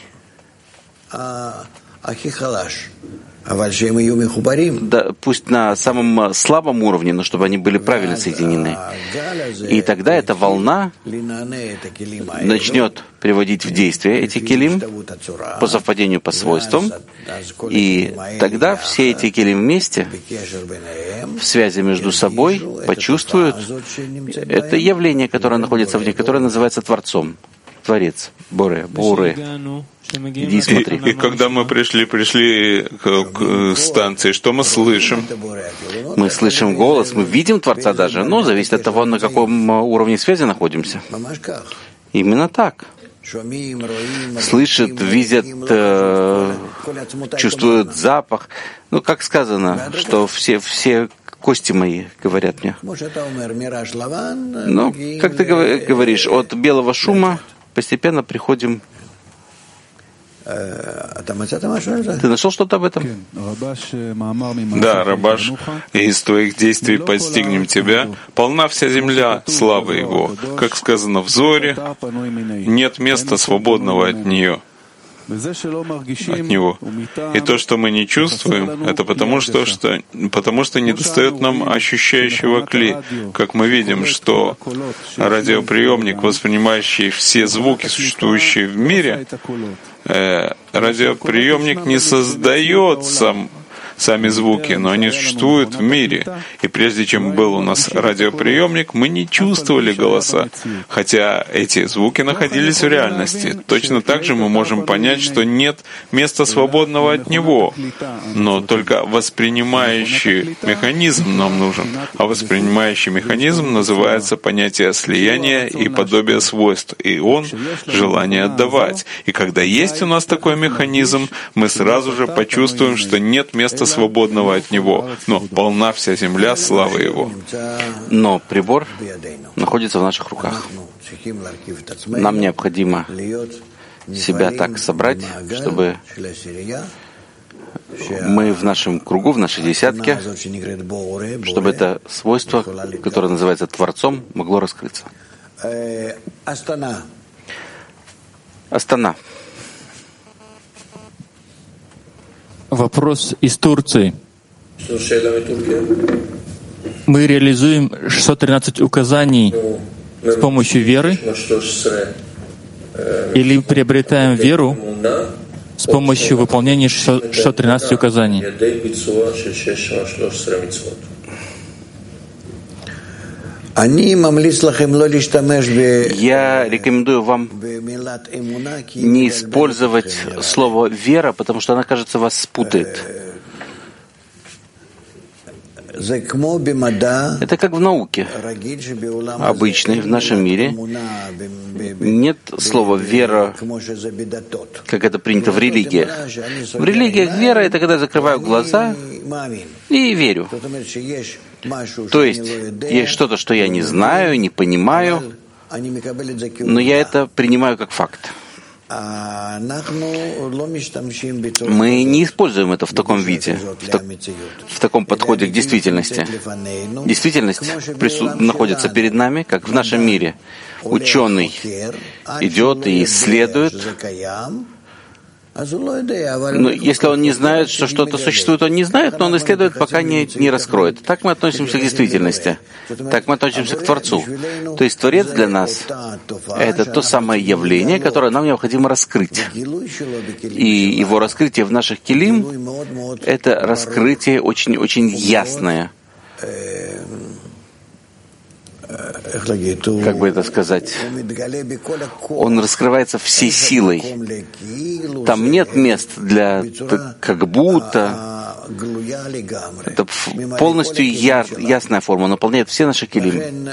да, пусть на самом слабом уровне, но чтобы они были правильно соединены. И тогда эта волна начнет приводить в действие эти келим по совпадению, по свойствам, и тогда все эти келим вместе, в связи между собой, почувствуют это явление, которое находится в них, которое называется Творцом. Творец, Боре, Боре. Иди смотри.
И когда мы пришли к станции, что мы слышим?
Мы слышим голос, мы видим Творца даже, но зависит от того, на каком уровне связи находимся. Именно так. Слышат, видят, чувствуют запах. Ну, как сказано, что все кости мои, говорят мне. Ну, как ты говоришь, от белого шума постепенно приходим. Ты нашел что-то об этом?
Да, Рабаш, из твоих действий постигнем тебя. Полна вся земля славы Его. Как сказано в Зоре, нет места свободного от нее. От него. И то, что мы не чувствуем, это потому что недостает нам ощущающего кли. Как мы видим, что радиоприемник, воспринимающий все звуки, существующие в мире, радиоприемник не создает сами звуки, но они существуют в мире. И прежде чем был у нас радиоприемник, мы не чувствовали голоса, хотя эти звуки находились в реальности. Точно так же мы можем понять, что нет места свободного от него, но только воспринимающий механизм нам нужен. А воспринимающий механизм называется понятие слияния и подобия свойств, и он — желание отдавать. И когда есть у нас такой механизм, мы сразу же почувствуем, что нет места свободного от него, но полна вся земля славы его.
Но прибор находится в наших руках. Нам необходимо себя так собрать, чтобы мы в нашем кругу, в нашей десятке, чтобы это свойство, которое называется Творцом, могло раскрыться. Астана.
Вопрос из Турции. Мы реализуем 613 указаний с помощью веры или приобретаем веру с помощью выполнения 613 указаний?
Я рекомендую вам не использовать слово «вера», потому что она, кажется, вас спутает. Это как в науке. Обычной, в нашем мире, нет слова «вера», как это принято в религиях. В религиях вера — это когда я закрываю глаза и верю. То есть есть что-то, что я не знаю, не понимаю, но я это принимаю как факт. Мы не используем это в таком виде, в таком подходе к действительности. Действительность находится перед нами, как в нашем мире. Ученый идет и исследует, но если он не знает, что что-то существует, он не знает, но он исследует, пока не раскроет. Так мы относимся к действительности. Так мы относимся к Творцу. То есть Творец для нас — это то самое явление, которое нам необходимо раскрыть. И его раскрытие в наших келим — это раскрытие очень-очень ясное. Как бы это сказать? Он раскрывается всей силой. Там нет мест для как будто. Это полностью ясная форма, наполняет все наши келим.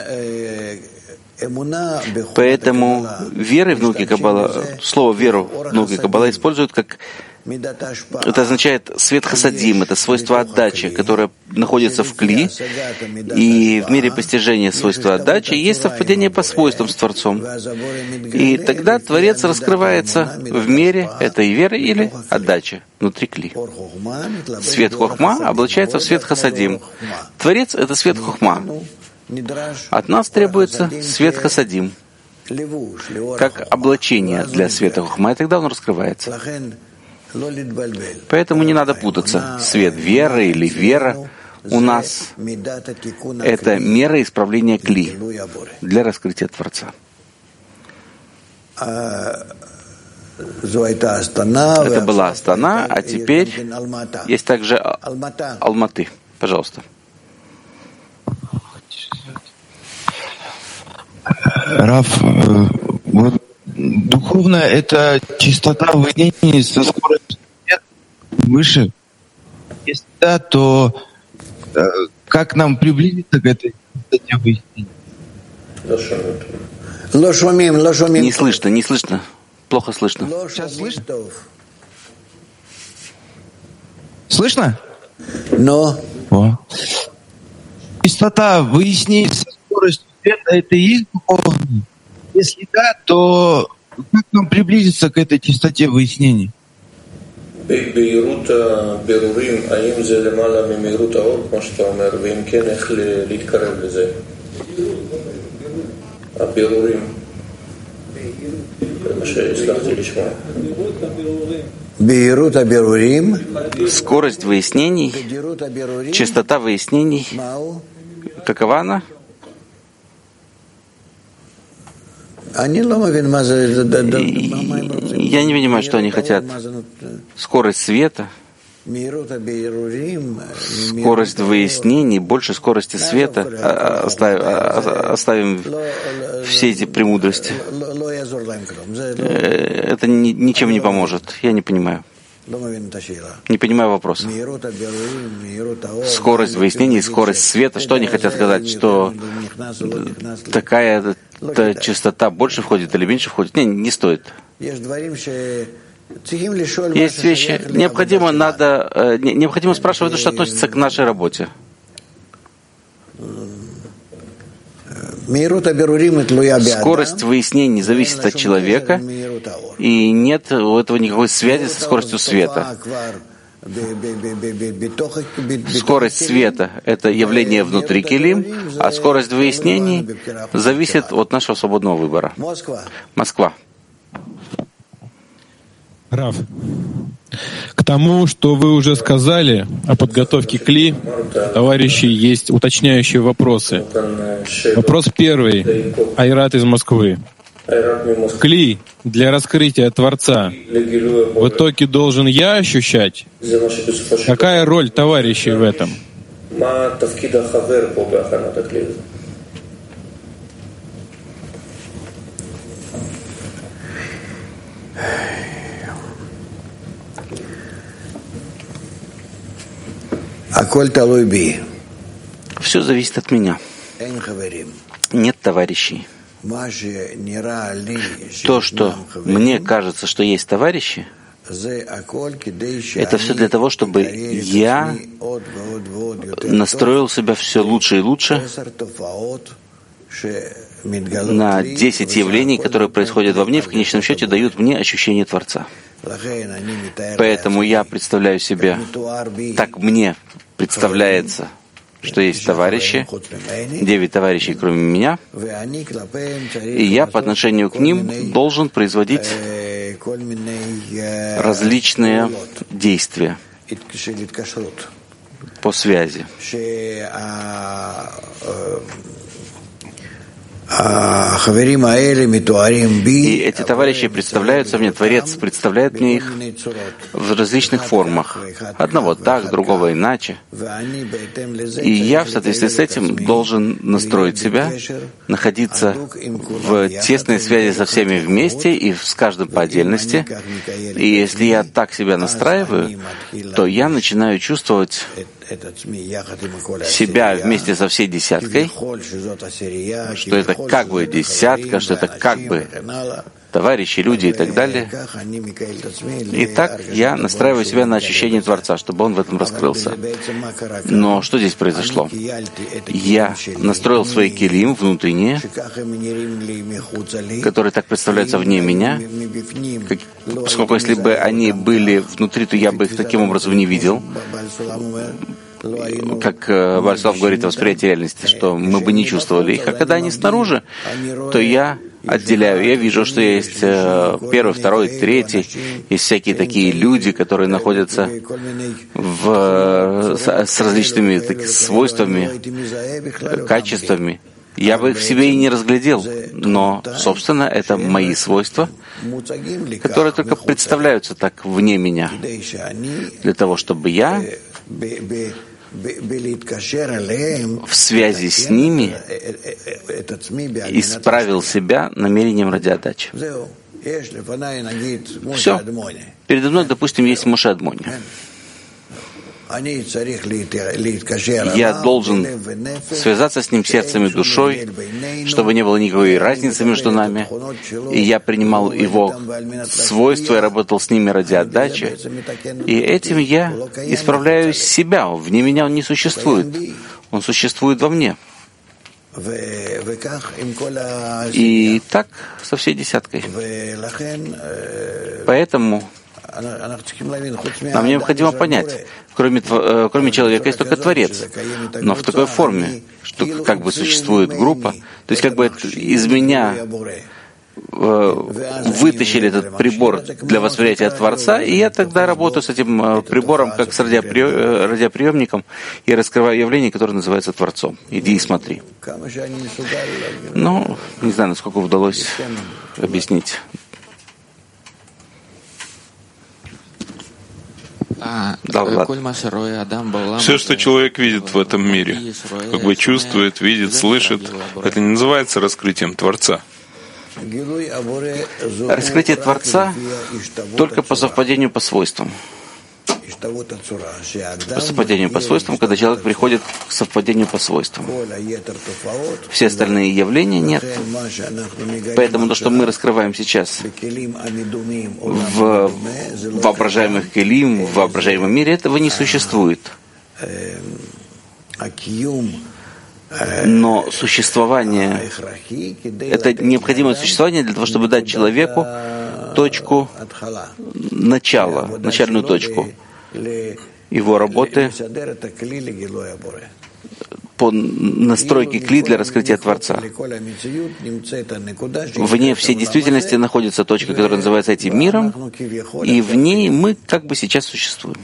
Поэтому веры в науке Каббала, слово «веру» в науке Каббала используют как... Это означает свет хасадим, это свойство отдачи, которое находится в кли, и в мире постижения свойства отдачи есть совпадение по свойствам с Творцом. И тогда Творец раскрывается в мере этой веры или отдачи внутри кли. Свет хохма облачается в свет хасадим. Творец — это свет хохма. От нас требуется свет хасадим, как облачение для света хохма, и тогда он раскрывается. Поэтому не надо путаться. Свет веры или вера у нас — это мера исправления кли для раскрытия Творца. Это была Астана, а теперь есть также Алматы. Пожалуйста.
Раф, вот духовная — это чистота выделения со скоростью выше. Если да, то как нам приблизиться к этой чистоте выяснения?
Не слышно, не слышно. Плохо слышно.
Сейчас слышно? Слышно?
Но.
Чистота выяснения со скоростью света — это и есть духовное? Если да, то как нам приблизиться к этой чистоте выяснений?
בהירות הבירורים, האם זה למעלה ממהירות האור, כמו שאתה אומר, ואם כן, איך להתקרב לזה? הבירורים, זה מה שהצלחתי לשמוע.
בהירות הבירורים, скорость выяснений, частота выяснений, какова она? Я не понимаю, что они хотят. Скорость света. Скорость выяснений больше скорости света. Оставим все эти премудрости. Это ничем не поможет. Я не понимаю. Не понимаю вопроса. Скорость выяснений, скорость света. Что они хотят сказать? Что такая частота больше входит или меньше входит? Не стоит. Есть вещи, необходимо спрашивать, что относится к нашей работе. Скорость выяснений зависит от человека, и нет у этого никакой связи со скоростью света. Скорость света — это явление внутри килим, а скорость выяснений зависит от нашего свободного выбора. Москва.
Рав, к тому, что вы уже сказали о подготовке кли, товарищи, есть уточняющие вопросы. Вопрос первый. Айрат из Москвы. Кли для раскрытия Творца в итоге должен я ощущать? Какая роль товарищей в этом?
Все зависит от меня. Нет товарищей. То, что мне кажется, что есть товарищи, это все для того, чтобы я настроил себя все лучше и лучше на 10 явлений, которые происходят во мне, в конечном счете дают мне ощущение Творца. Поэтому я представляю себе, так мне представляется, что есть товарищи, 9 товарищей, кроме меня, и я по отношению к ним должен производить различные действия по связи. И эти товарищи представляются мне, Творец представляет мне их в различных формах. Одного так, другого иначе. И я в соответствии с этим должен настроить себя, находиться в тесной связи со всеми вместе и с каждым по отдельности. И если я так себя настраиваю, то я начинаю чувствовать себя вместе со всей десяткой, что это как бы десятка, что это как бы товарищи, люди и так далее. И так я настраиваю себя на ощущение Творца, чтобы он в этом раскрылся. Но что здесь произошло? Я настроил свои килим внутренние, которые так представляются вне меня, поскольку если бы они были внутри, то я бы их таким образом не видел. Как Бааль Шулам говорит о восприятии реальности, что мы бы не чувствовали их. А когда они снаружи, то я отделяю. Я вижу, что есть первый, второй, третий. Есть всякие такие люди, которые находятся с различными свойствами, качествами. Я бы их в себе и не разглядел. Но, собственно, это мои свойства, которые только представляются так вне меня. Для того, чтобы я в связи с ними исправил себя намерением ради отдачи. Все. Передо мной, допустим, есть Моше Адмони. Я должен связаться с ним сердцем и душой, чтобы не было никакой разницы между нами. И я принимал его свойства и работал с ними ради отдачи. И этим я исправляю себя. Вне меня он не существует. Он существует во мне. И так со всей десяткой. Поэтому нам необходимо понять, кроме человека есть только Творец, но в такой форме, что как бы существует группа, то есть как бы из меня вытащили этот прибор для восприятия Творца, и я тогда работаю с этим прибором как с радиоприемником и раскрываю явление, которое называется Творцом. Иди и смотри. Ну, не знаю, насколько удалось объяснить. Да, Влад.
Все, что человек видит в этом мире, как бы чувствует, видит, слышит, это не называется раскрытием Творца.
Раскрытие Творца только по совпадению по свойствам. По совпадению по свойствам, когда человек приходит к совпадению по свойствам. Все остальные явления нет. Поэтому то, что мы раскрываем сейчас в воображаемых келим, в воображаемом мире, этого не существует. Но существование — это необходимое существование для того, чтобы дать человеку точку начала, начальную точку его работы по настройке кли для раскрытия Творца. Вне всей действительности находится точка, которая называется этим миром, и в ней мы как бы сейчас существуем.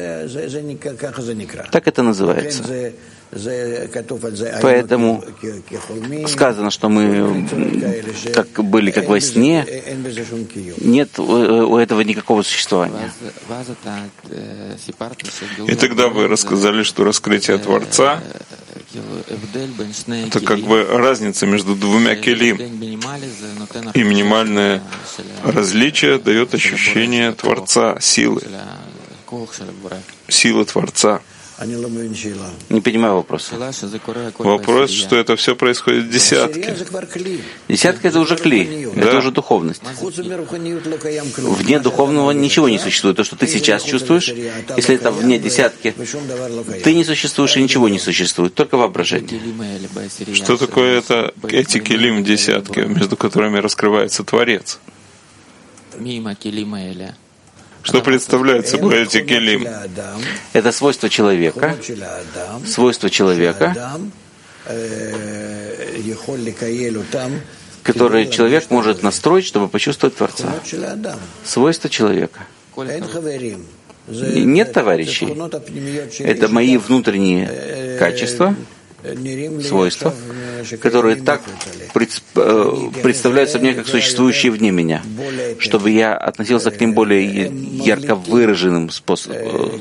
Так это называется. Поэтому сказано, что мы как были как во сне, нет у этого никакого существования.
И тогда вы рассказали, что раскрытие Творца — это как бы разница между двумя келим. И минимальное различие дает ощущение Творца, силы Творца.
Не понимаю вопроса.
Вопрос, что это все происходит в десятке.
Десятка — это уже кли,
Да.
это уже духовность. Вне духовного ничего не существует. То, что ты сейчас чувствуешь, если это вне десятки, ты не существуешь и ничего не существует, только воображение.
Что такое эти келим в десятке, между которыми раскрывается Творец? Что представляют собой эти келим?
Это свойство человека, которое человек может настроить, чтобы почувствовать Творца. Свойство человека. Нет товарищей. Это мои внутренние качества, свойства, которые так представляются мне как существующие вне меня, чтобы я относился к ним более ярко выраженным способом.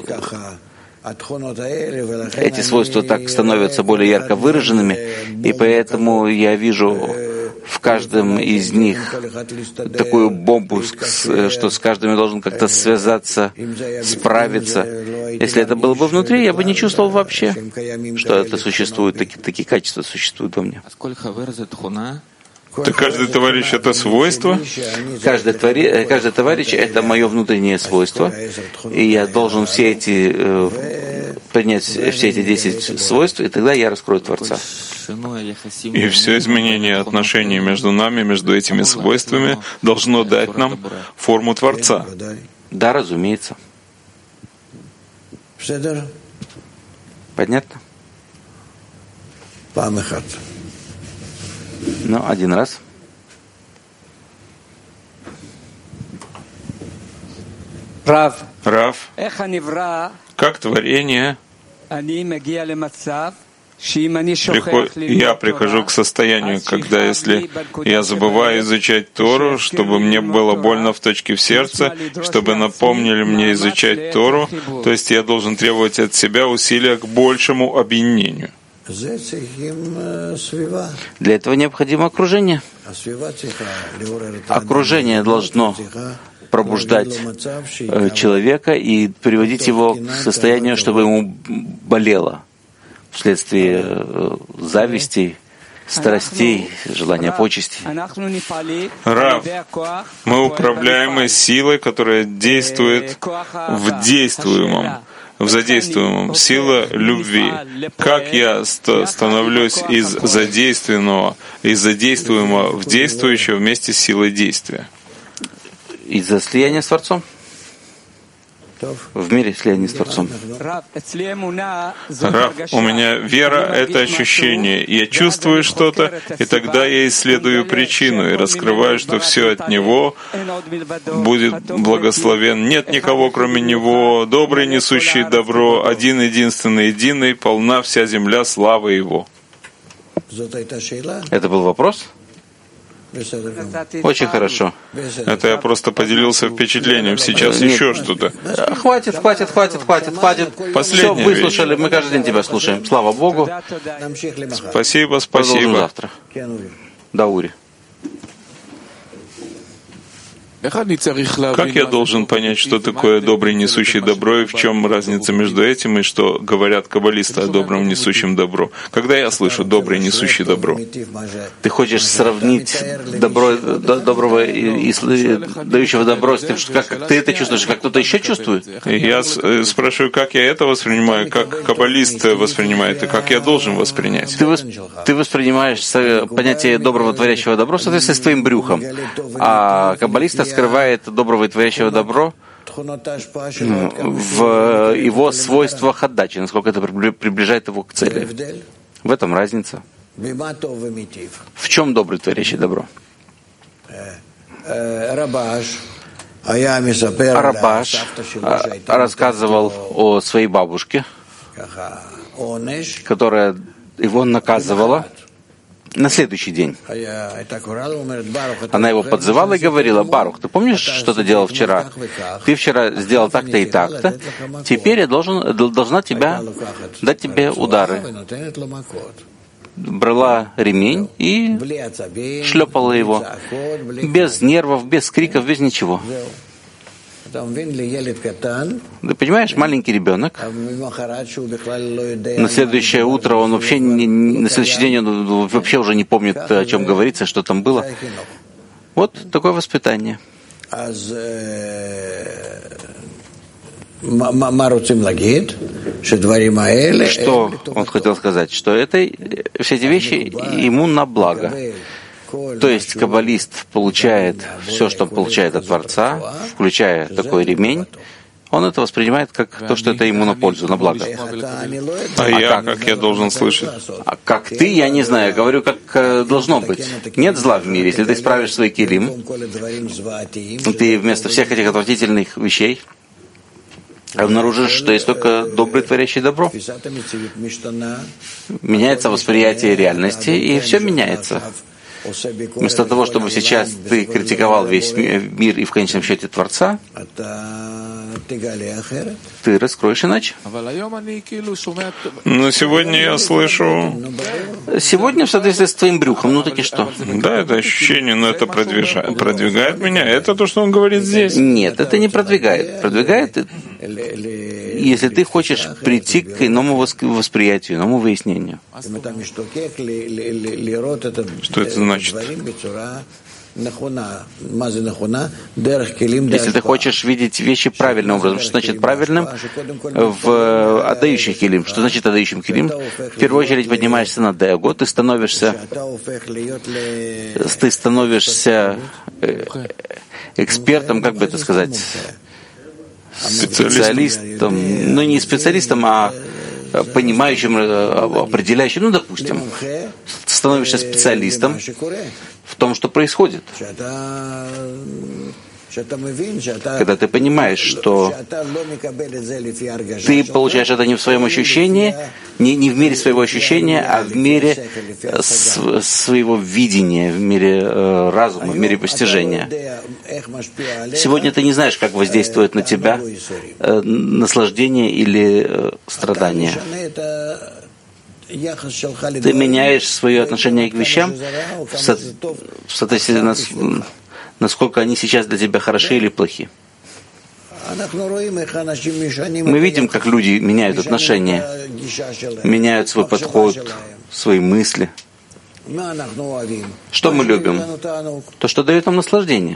Эти свойства так становятся более ярко выраженными, и поэтому я вижу в каждом из них такую бомбу, что с каждым я должен как-то связаться, справиться. Если это было бы внутри, я бы не чувствовал вообще, что это существует, такие качества существуют во мне.
Так каждый товарищ — это свойство?
Каждый товарищ — это мое внутреннее свойство, и я должен принять все эти 10 свойств, и тогда я раскрою Творца.
И все изменение отношений между нами, между этими свойствами, должно дать нам форму Творца.
Да, разумеется. Понятно? Ну, один раз.
Рав, как творение, я прихожу к состоянию, когда если я забываю изучать Тору, чтобы мне было больно в точке в сердце, чтобы напомнили мне изучать Тору, то есть я должен требовать от себя усилия к большему объединению.
Для этого необходимо окружение. Окружение должно пробуждать человека и приводить его к состоянию, чтобы ему болело вследствие зависти, страстей, желания почести.
Рав, мы управляемы силой, которая действует в действуемом, в задействуемом, сила любви. Как я становлюсь из задействуемого в действующего вместе с силой действия?
Из-за слияния с Творцом. В мире слияние с Творцом.
Рав, у меня вера — это ощущение. Я чувствую что-то, и тогда я исследую причину и раскрываю, что все от Него будет благословен. Нет никого, кроме Него, добрый, несущий добро, один, единственный, единый, полна вся земля славы Его.
Это был вопрос? Очень хорошо.
Это я просто поделился впечатлением. Сейчас еще что-то.
Хватит. Все, выслушали. Мы каждый день тебя слушаем. Слава Богу.
Спасибо.
Продолжим завтра. Да, Ури.
Как я должен понять, что такое добрый, несущий добро, и в чем разница между этим, и что говорят каббалисты о добром, несущем добро? Когда я слышу «добрый, несущий добро»?
Ты хочешь сравнить доброго и дающего добро с тем, что как ты это чувствуешь, как кто-то еще чувствует?
Я спрашиваю, как я это воспринимаю, как каббалист воспринимает, и как я должен воспринять.
Ты воспринимаешь понятие доброго, творящего добро в соответствии с твоим брюхом, а каббалист скрывает доброго и творящего добро в его свойствах отдачи, насколько это приближает его к цели. В этом разница. В чем добрый, творящий добро? Рабаш рассказывал о своей бабушке, которая его наказывала на следующий день. Она его подзывала и говорила: «Барух, ты помнишь, что ты делал вчера? Ты вчера сделал так-то и так-то. Теперь я должна дать тебе удары». Брала ремень и шлепала его. Без нервов, без криков, без ничего. Ты понимаешь, маленький ребенок, на следующее утро он вообще на следующий день он вообще уже не помнит, о чем говорится, что там было. Вот такое воспитание. Что он хотел сказать? Что все эти вещи ему на благо. То есть каббалист получает все, что он получает от Творца, включая такой ремень, он это воспринимает как то, что это ему на пользу, на благо.
Как я должен слышать?
А как ты, я не знаю, я говорю, как должно быть. Нет зла в мире. Если ты исправишь свой килим, ты вместо всех этих отвратительных вещей обнаружишь, что есть только добрый, творящий добро. Меняется восприятие реальности, и все меняется. Вместо того, чтобы сейчас ты критиковал весь мир и в конечном счете Творца, ты раскроешь иначе.
Но сегодня я слышу...
Сегодня в соответствии с твоим брюхом, ну так и что?
Да, это ощущение, но это продвигает меня. Это то, что он говорит здесь?
Нет, это не продвигает. Продвигает, если ты хочешь прийти к иному восприятию, иному выяснению.
Что это значит?
Если ты хочешь видеть вещи правильным образом, что значит правильным в отдающих килим? Что значит отдающим килим? В первую очередь поднимаешься на эго, ты становишься экспертом, как бы это сказать, специалистом, ну не специалистом, а понимающим, определяющим, ну, допустим, становишься специалистом в том, что происходит. Когда ты понимаешь, что ты получаешь это не в своем ощущении, не в мире своего ощущения, а в мире своего видения, в мире разума, в мире постижения. Сегодня ты не знаешь, как воздействует на тебя наслаждение или страдание. Ты меняешь свое отношение к вещам в соответствии насколько они сейчас для тебя хороши или плохи. Мы видим, как люди меняют отношения, меняют свой подход, свои мысли. Что мы любим? То, что дает нам наслаждение.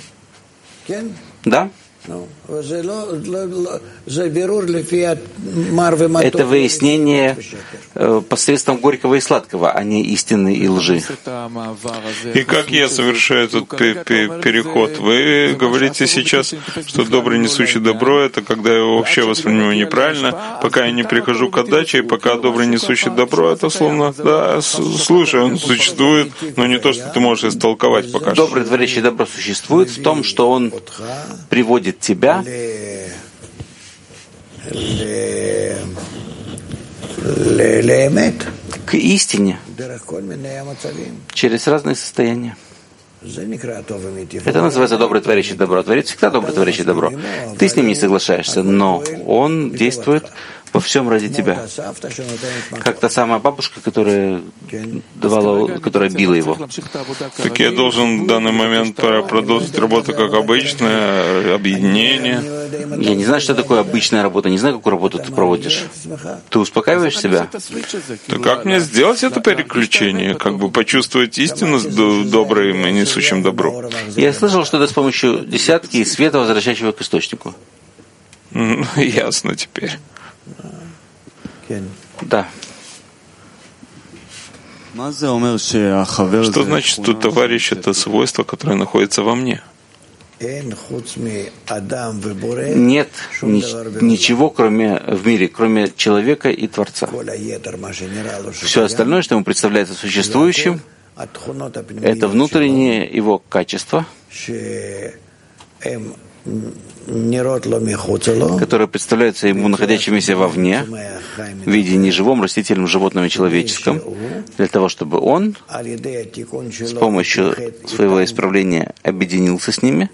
Да? Это выяснение посредством горького и сладкого, а не истины и лжи.
И как я совершаю этот переход? Вы говорите сейчас, что добрый, несущий добро, это когда я его вообще воспринимаю неправильно, пока я не прихожу к отдаче, и пока добрый, несущий добро, это словно, да, слушай, он существует, но не то, что ты можешь истолковать пока что.
Добрый, творящий добро существует в том, что он приводит тебя к истине через разные состояния. Это называется добрый творящий добро. Творец всегда добрый творящий добро. Ты с ним не соглашаешься, но он действует во всем ради тебя. Как та самая бабушка, которая била его.
Так я должен в данный момент продолжить работу как обычное объединение.
Я не знаю, что такое обычная работа, не знаю, какую работу ты проводишь. Ты успокаиваешь себя?
Так как мне сделать это переключение? Как бы почувствовать истину добрым и несущим добро?
Я слышал, что это с помощью десятки и света, возвращающего к источнику.
Ясно теперь.
Да.
Что значит, что товарищ — это свойство, которое находится во мне?
Нет ничего в мире, кроме человека и Творца. Все остальное, что ему представляется существующим, это внутреннее его качество, которые представляются ему находящимися вовне, в виде неживом, растительном, животном и человеческом, для того, чтобы он с помощью своего исправления объединился с ними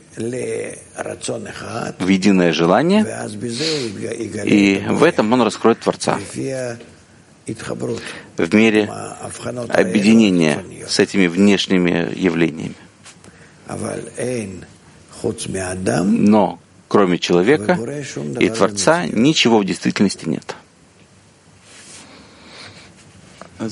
в единое желание, и в этом он раскроет Творца. В мере объединения с этими внешними явлениями. Но кроме человека и Творца ничего в действительности нет.
Так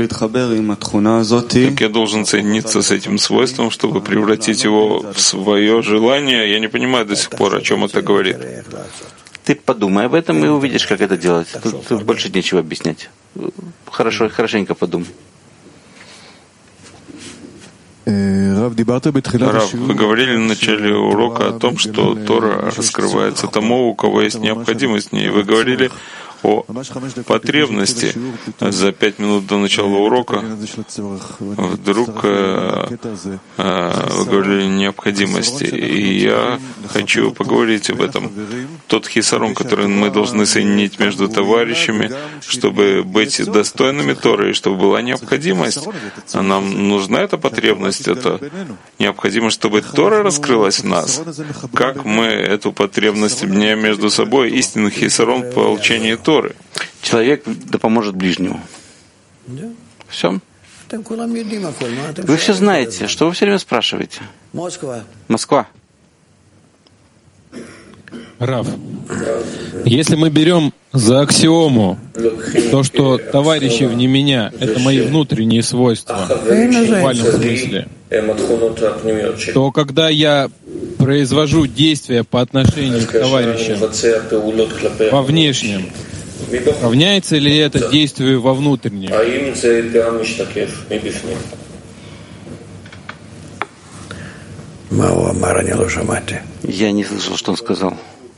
я должен соединиться с этим свойством, чтобы превратить его в свое желание. Я не понимаю до сих пор, о чем это говорит.
Ты подумай об этом и увидишь, как это делать. Тут больше нечего объяснять. Хорошенько подумай.
Рав, вы говорили в начале урока о том, что Тора раскрывается тому, у кого есть необходимость в ней. Вы говорили о потребности. За 5 минут до начала урока вдруг вы говорили о необходимости. И я хочу поговорить об этом. Тот хисарон, который мы должны соединить между товарищами, чтобы быть достойными Торы, и чтобы была необходимость. А нам нужна эта потребность, это необходимо, чтобы Тора раскрылась в нас. Как мы эту потребность объединяем между собой, истинный хисарон в получении Торы?
Человек да поможет ближнему. Все. Вы все знаете, что вы все время спрашиваете. Москва.
Рав, если мы берем за аксиому то, что товарищи вне меня — это мои внутренние свойства, в буквальном смысле, то когда я произвожу действия по отношению к товарищам во внешнем, равняется ли это действию во внутреннем?
Я не слышал, что он сказал.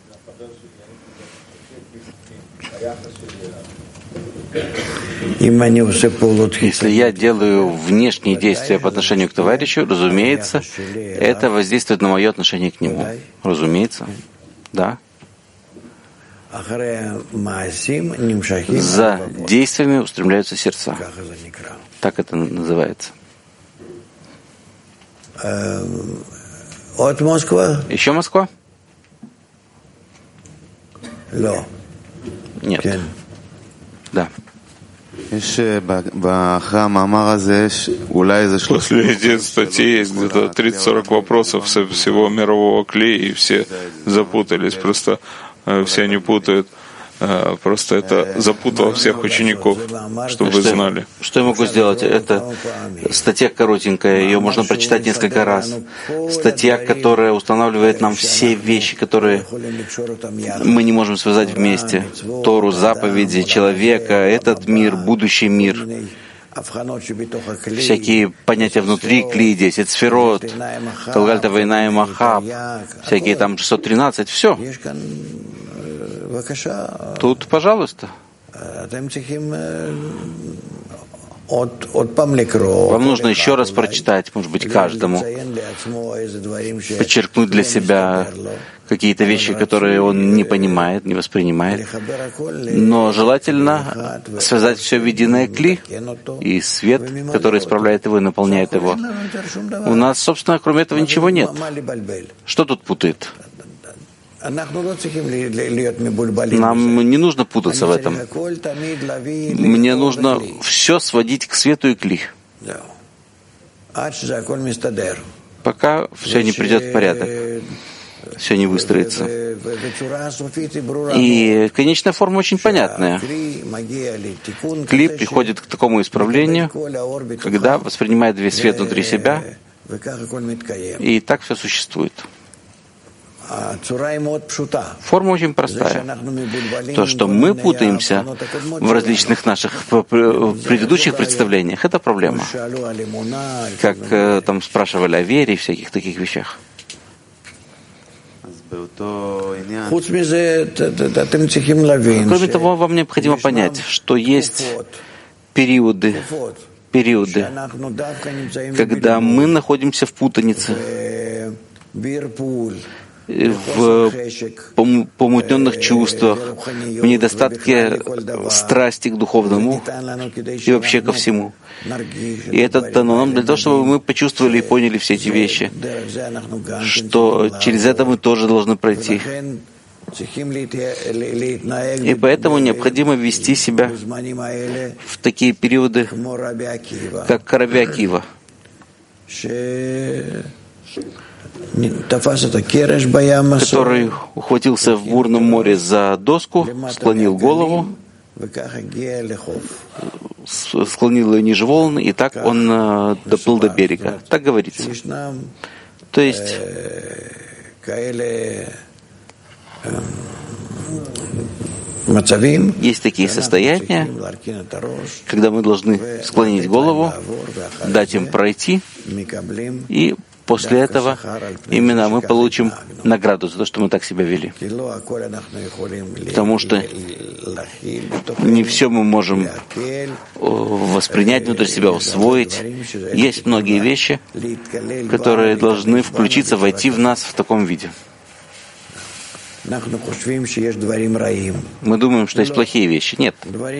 Если я делаю внешние действия по отношению к товарищу, разумеется, это воздействует на мое отношение к нему. Разумеется, да. За действиями устремляются сердца. Так это называется. Еще Москва? Нет. Да.
После этих статей есть где-то 30-40 вопросов со всего мирового клея, и все запутались. Просто все они путают. Просто это запутало всех учеников, чтобы вы знали.
Что я могу сделать? Это статья коротенькая, ее можно прочитать несколько раз. Статья, которая устанавливает нам все вещи, которые мы не можем связать вместе. Тору, заповеди, человека, этот мир, будущий мир. Всякие понятия внутри клей 10 сферот, Калгальта, Война и Махаб, всякие там 613, все. Тут, пожалуйста. Вам нужно еще раз прочитать, может быть, каждому, подчеркнуть для себя какие-то вещи, которые он не понимает, не воспринимает. Но желательно связать все в единое кли, и свет, который исправляет его и наполняет его. У нас, собственно, кроме этого ничего нет. Что тут путает? Нам не нужно путаться в этом. Мне нужно все сводить к свету и кли, пока все не придет в порядок, все не выстроится. И конечная форма очень понятная. Кли приходит к такому исправлению, когда воспринимает весь свет внутри себя, и так все существует. Форма очень простая. То, что мы путаемся в различных наших предыдущих представлениях, это проблема. Как там спрашивали о вере и всяких таких вещах. Кроме того, вам необходимо понять, что есть периоды, когда мы находимся в путанице, в помутненных чувствах, в недостатке страсти к духовному и вообще ко всему. И это дано нам для того, чтобы мы почувствовали и поняли все эти вещи, что через это мы тоже должны пройти. И поэтому необходимо вести себя в такие периоды, как Раби Акива, который ухватился в бурном море за доску, склонил голову, склонил ее ниже волн, и так он доплыл до берега. Так говорится. То есть есть такие состояния, когда мы должны склонить голову, дать им пройти, и после этого именно мы получим награду за то, что мы так себя вели. Потому что не все мы можем воспринять внутри себя, усвоить. Есть многие вещи, которые должны включиться, войти в нас в таком виде. Мы думаем, что есть плохие вещи. Нет.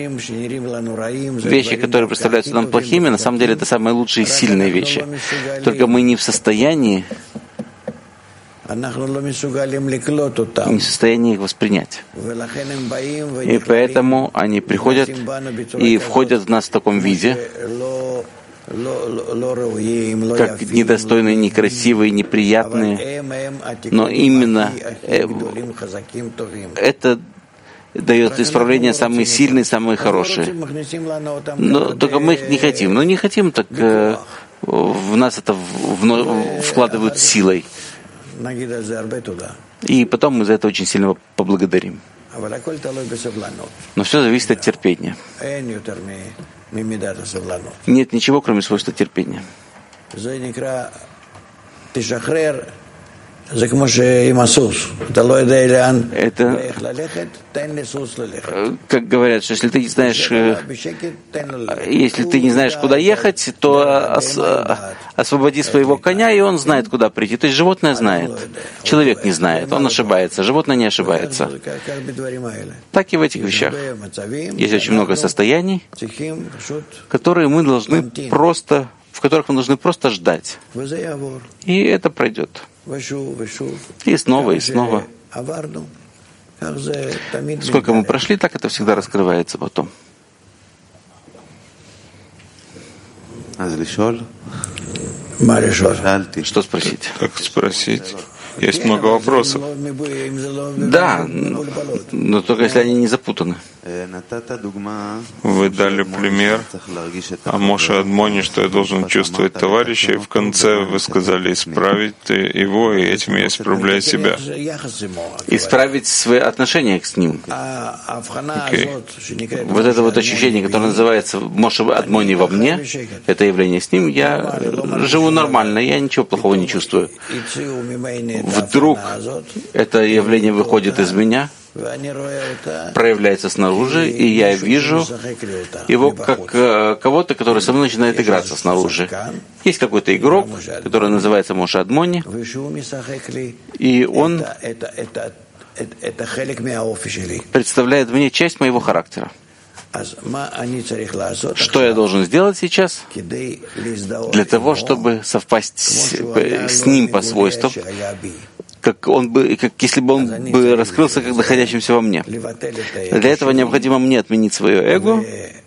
Вещи, которые представляются нам плохими, на самом деле это самые лучшие и сильные вещи. Только мы не в состоянии их воспринять. И поэтому они приходят и входят в нас в таком виде, как недостойные, некрасивые, неприятные, но именно это дает исправление самые сильные, самые хорошие. Но только мы их не хотим. Но не хотим, так в нас это вкладывают силой. И потом мы за это очень сильно поблагодарим. Но все зависит от терпения. Нет ничего, кроме свойства терпения. Это, как говорят, что если ты не знаешь, куда ехать, то освободи своего коня, и он знает, куда прийти. То есть животное знает, человек не знает, он ошибается, животное не ошибается. Так и в этих вещах. Есть очень много состояний, которые мы должны просто, в которых мы должны просто ждать. И это пройдет. И снова, и снова. Сколько мы прошли, так это всегда раскрывается потом. Что спросить?
Как спросить? Есть много вопросов.
Да, но только если они не запутаны.
Вы дали пример о Моше Адмоне, что я должен чувствовать товарища, и в конце вы сказали исправить его, и этим я исправляю себя.
Исправить свои отношения с ним. Okay. Вот это вот ощущение, которое называется Моше Адмоне во мне, это явление с ним, я живу нормально, я ничего плохого не чувствую. Вдруг это явление выходит из меня, проявляется снаружи, и я вижу его как кого-то, который со мной начинает играться снаружи. Есть какой-то игрок, который называется Моше Адмони, и он представляет мне часть моего характера. Что я должен сделать сейчас для того, чтобы совпасть с ним по свойствам, как если бы он бы раскрылся как находящимся во мне. Для этого необходимо мне отменить свое эго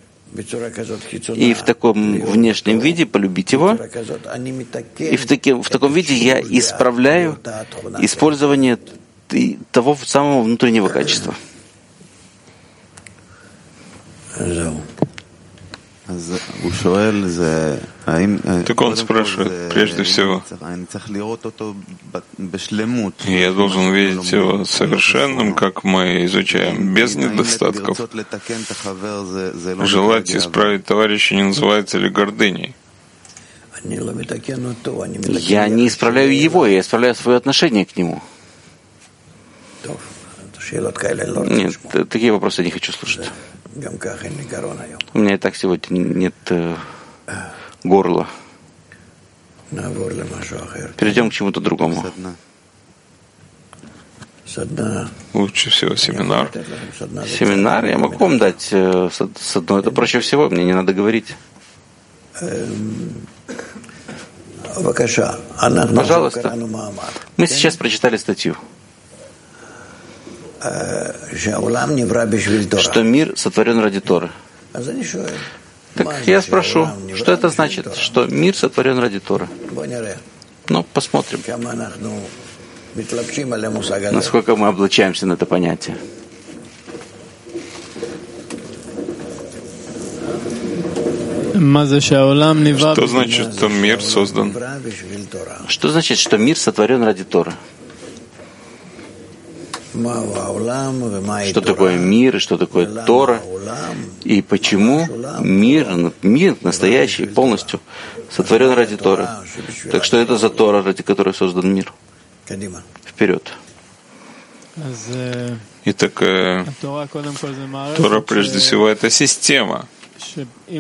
и в таком внешнем виде полюбить его. И в таком виде я исправляю использование того самого внутреннего качества.
Так он спрашивает, прежде всего, я должен видеть его совершенным, как мы изучаем, без недостатков. Желать исправить товарища не называется ли гордыней?
Я не исправляю его, я исправляю свое отношение к нему. Нет, такие вопросы я не хочу слушать. У меня и так сегодня нет горла. Перейдем к чему-то другому.
Лучше всего семинар.
Семинар я могу вам дать с одной. Это проще всего, мне не надо говорить. Пожалуйста. Мы сейчас прочитали статью, что мир сотворен ради Торы. Так я спрошу, что это значит, что мир сотворен ради Торы? Ну, посмотрим, насколько мы облачаемся на это понятие.
Что значит, что мир создан?
Что значит, что мир сотворен ради Торы? Что такое мир и что такое Тора? И почему мир настоящий, полностью сотворен ради Торы? Так что это за Тора, ради которой создан мир? Вперед.
Итак, Тора прежде всего это система. И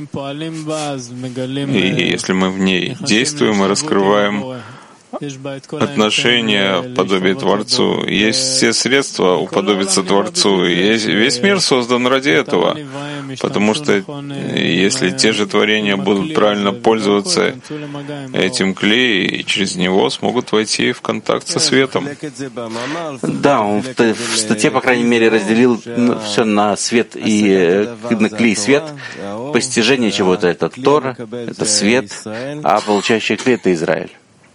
если мы в ней действуем и раскрываем отношения подобие Творцу, есть все средства уподобиться Творцу, и весь мир создан ради этого, потому что если те же творения будут правильно пользоваться этим клей, и через него смогут войти в контакт со светом.
Да, он в статье, по крайней мере, разделил все на свет и на клей и свет. Постижение чего-то — это Тора, это свет, а получающий клей — это Израиль.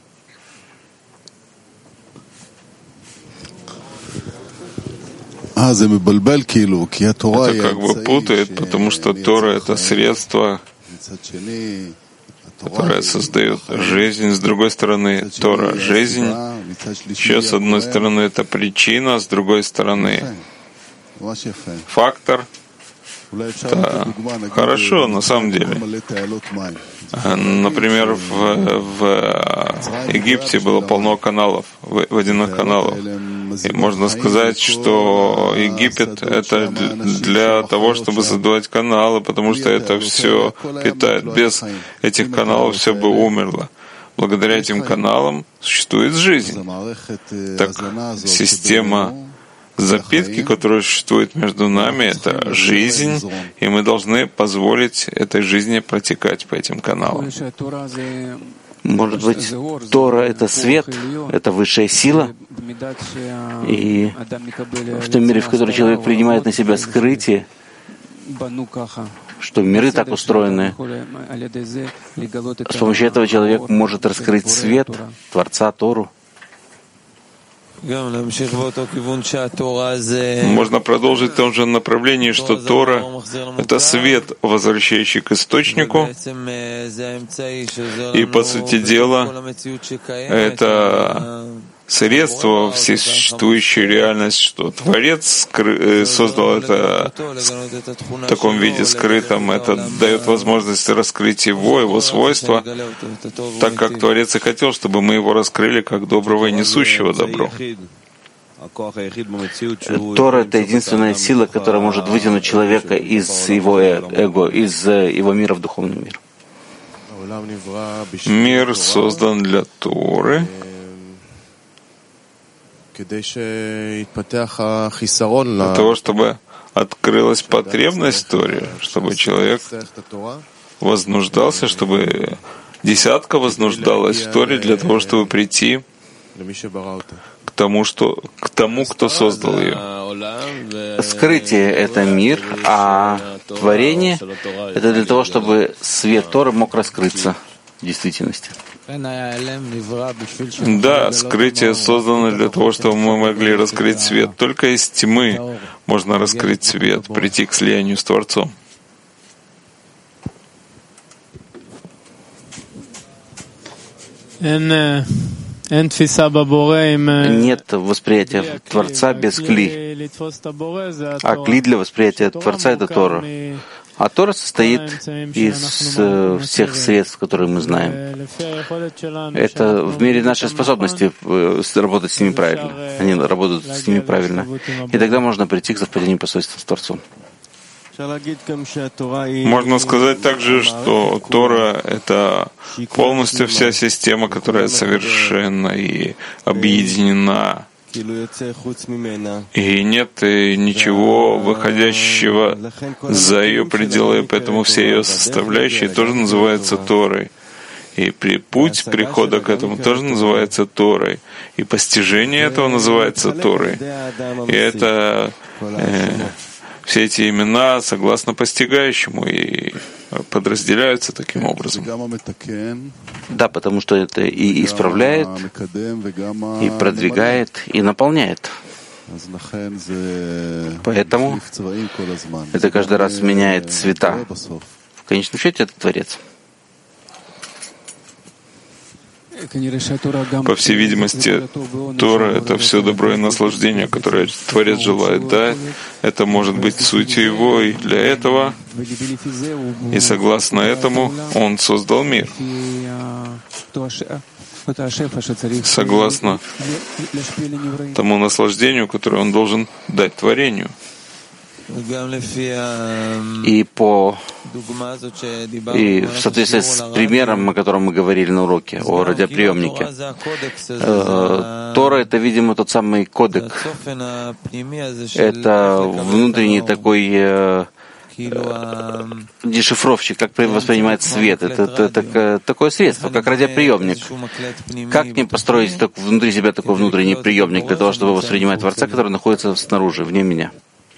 Это как бы путает, потому что Тора — это средство, которое создает жизнь. С другой стороны, Тора — жизнь. Еще с одной стороны, это причина, с другой стороны, фактор. Это хорошо, на самом деле. Например, в Египте было полно каналов, водяных каналов. И можно сказать, что Египет — это для того, чтобы создавать каналы, потому что это все питает. Без этих каналов все бы умерло. Благодаря этим каналам существует жизнь. Так система запитки, которая существует между нами, это жизнь, и мы должны позволить этой жизни протекать по этим каналам.
Может быть, Тора — это свет, это высшая сила, и в том мире, в котором человек принимает на себя скрытие, что миры так устроены, с помощью этого человек может раскрыть свет Творца, Тору.
Можно продолжить в том же направлении, что Тора — это свет, возвращающий к источнику, и, по сути дела, это средство во всей существующей реальности, что Творец создал это в таком виде скрытом. Это дает возможность раскрыть его свойства, так как Творец и хотел, чтобы мы его раскрыли как доброго и несущего добро.
Тора — это единственная сила, которая может вытянуть человека из его эго, из его мира в духовный мир.
Мир создан для Торы, для того, чтобы открылась потребность в Торе, чтобы человек вознуждался, чтобы десятка вознуждалась в Торе для того, чтобы прийти к тому, кто создал ее.
Скрытие — это мир, а творение — это для того, чтобы свет Торы мог раскрыться в действительности.
Да, скрытие создано для того, чтобы мы могли раскрыть свет. Только из тьмы можно раскрыть свет, прийти к слиянию с Творцом.
Нет восприятия Творца без кли. А кли для восприятия Творца — это Тора. А Тора состоит из всех средств, которые мы знаем. Это в мере нашей способности работать с ними правильно. Они работают с ними правильно. И тогда можно прийти к совпадению посольства с Творцом.
Можно сказать также, что Тора — это полностью вся система, которая совершенна и объединена. И нет ничего выходящего за ее пределы, поэтому все ее составляющие тоже называются Торой. И путь прихода к этому тоже называется Торой. И постижение этого называется Торой. И это все эти имена согласно постигающему и подразделяются таким образом.
Да, потому что это и исправляет, и продвигает, и наполняет. Поэтому это каждый раз меняет цвета. В конечном счете это Творец.
По всей видимости, Тора — это все добро и наслаждение, которое Творец желает дать. Это может быть сутью Его, и для этого, и согласно этому, Он создал мир. Согласно тому наслаждению, которое Он должен дать творению.
И в соответствии с примером, о котором мы говорили на уроке, о радиоприемнике, Тора — это, видимо, тот самый кодек. Это внутренний такой дешифровщик, как воспринимает свет. Это такое средство, как радиоприемник. Как мне построить внутри себя такой внутренний приемник для того, чтобы воспринимать Творца, который находится снаружи, вне меня?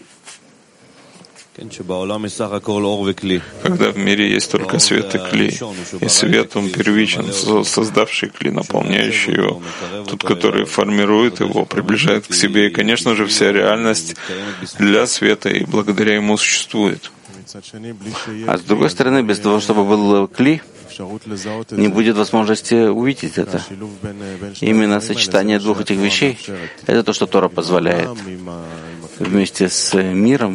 Когда в мире есть только свет и кли, и свет, он первичен, создавший кли, наполняющий его, тот, который формирует его, приближает к себе, и, конечно же, вся реальность для света и благодаря ему существует.
А с другой стороны, без того, чтобы был кли, не будет возможности увидеть это. Именно сочетание двух этих вещей — это то, что Тора позволяет вместе с миром.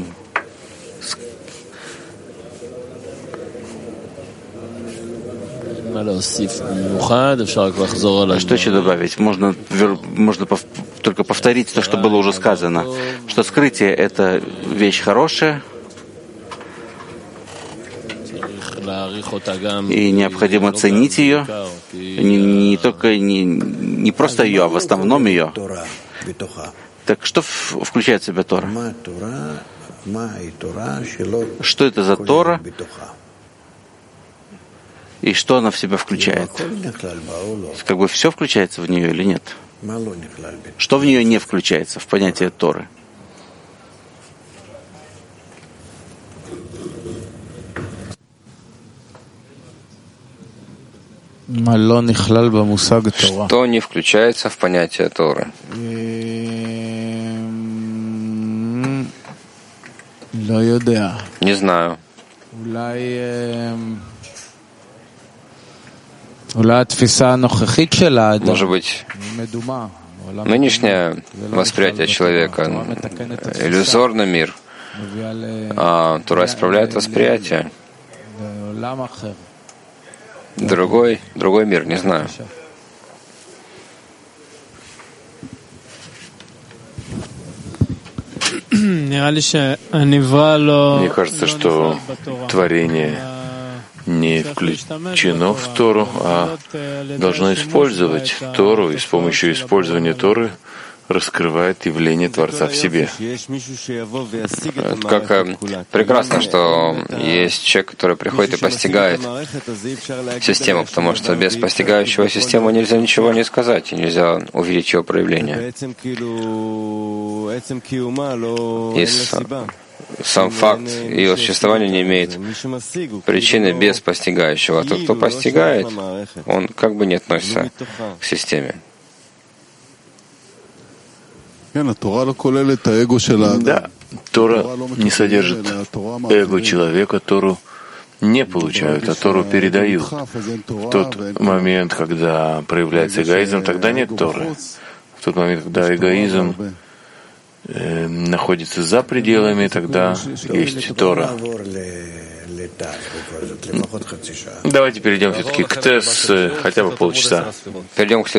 Что еще добавить? Можно только повторить то, что было уже сказано, что скрытие — это вещь хорошая, и необходимо ценить ее, не просто ее, а в основном ее. Так что включает в себя Тора? Что это за Тора? И что она в себя включает? Как бы все включается в нее или нет? Что в нее не включается в понятие Торы?
Что не включается в понятие Торы? Не знаю. Может быть, нынешнее восприятие человека — иллюзорный мир, а Тора исправляет восприятие. Другой мир, не знаю.
Мне кажется, что творение не включено в Тору, а должно использовать Тору, и с помощью использования Торы раскрывает явление Творца в себе.
Как прекрасно, что есть человек, который приходит и постигает систему, потому что без постигающего систему нельзя ничего не сказать, и нельзя увидеть ее проявление. И сам факт ее существования не имеет причины без постигающего. А тот, кто постигает, он как бы не относится к системе.
Да, Тора не содержит эго человека, Тору не получают, а Тору передают. В тот момент, когда проявляется эгоизм, тогда нет Торы. В тот момент, когда эгоизм находится за пределами, тогда есть Тора. Давайте перейдем все-таки к ТЭС хотя бы полчаса.
Перейдем к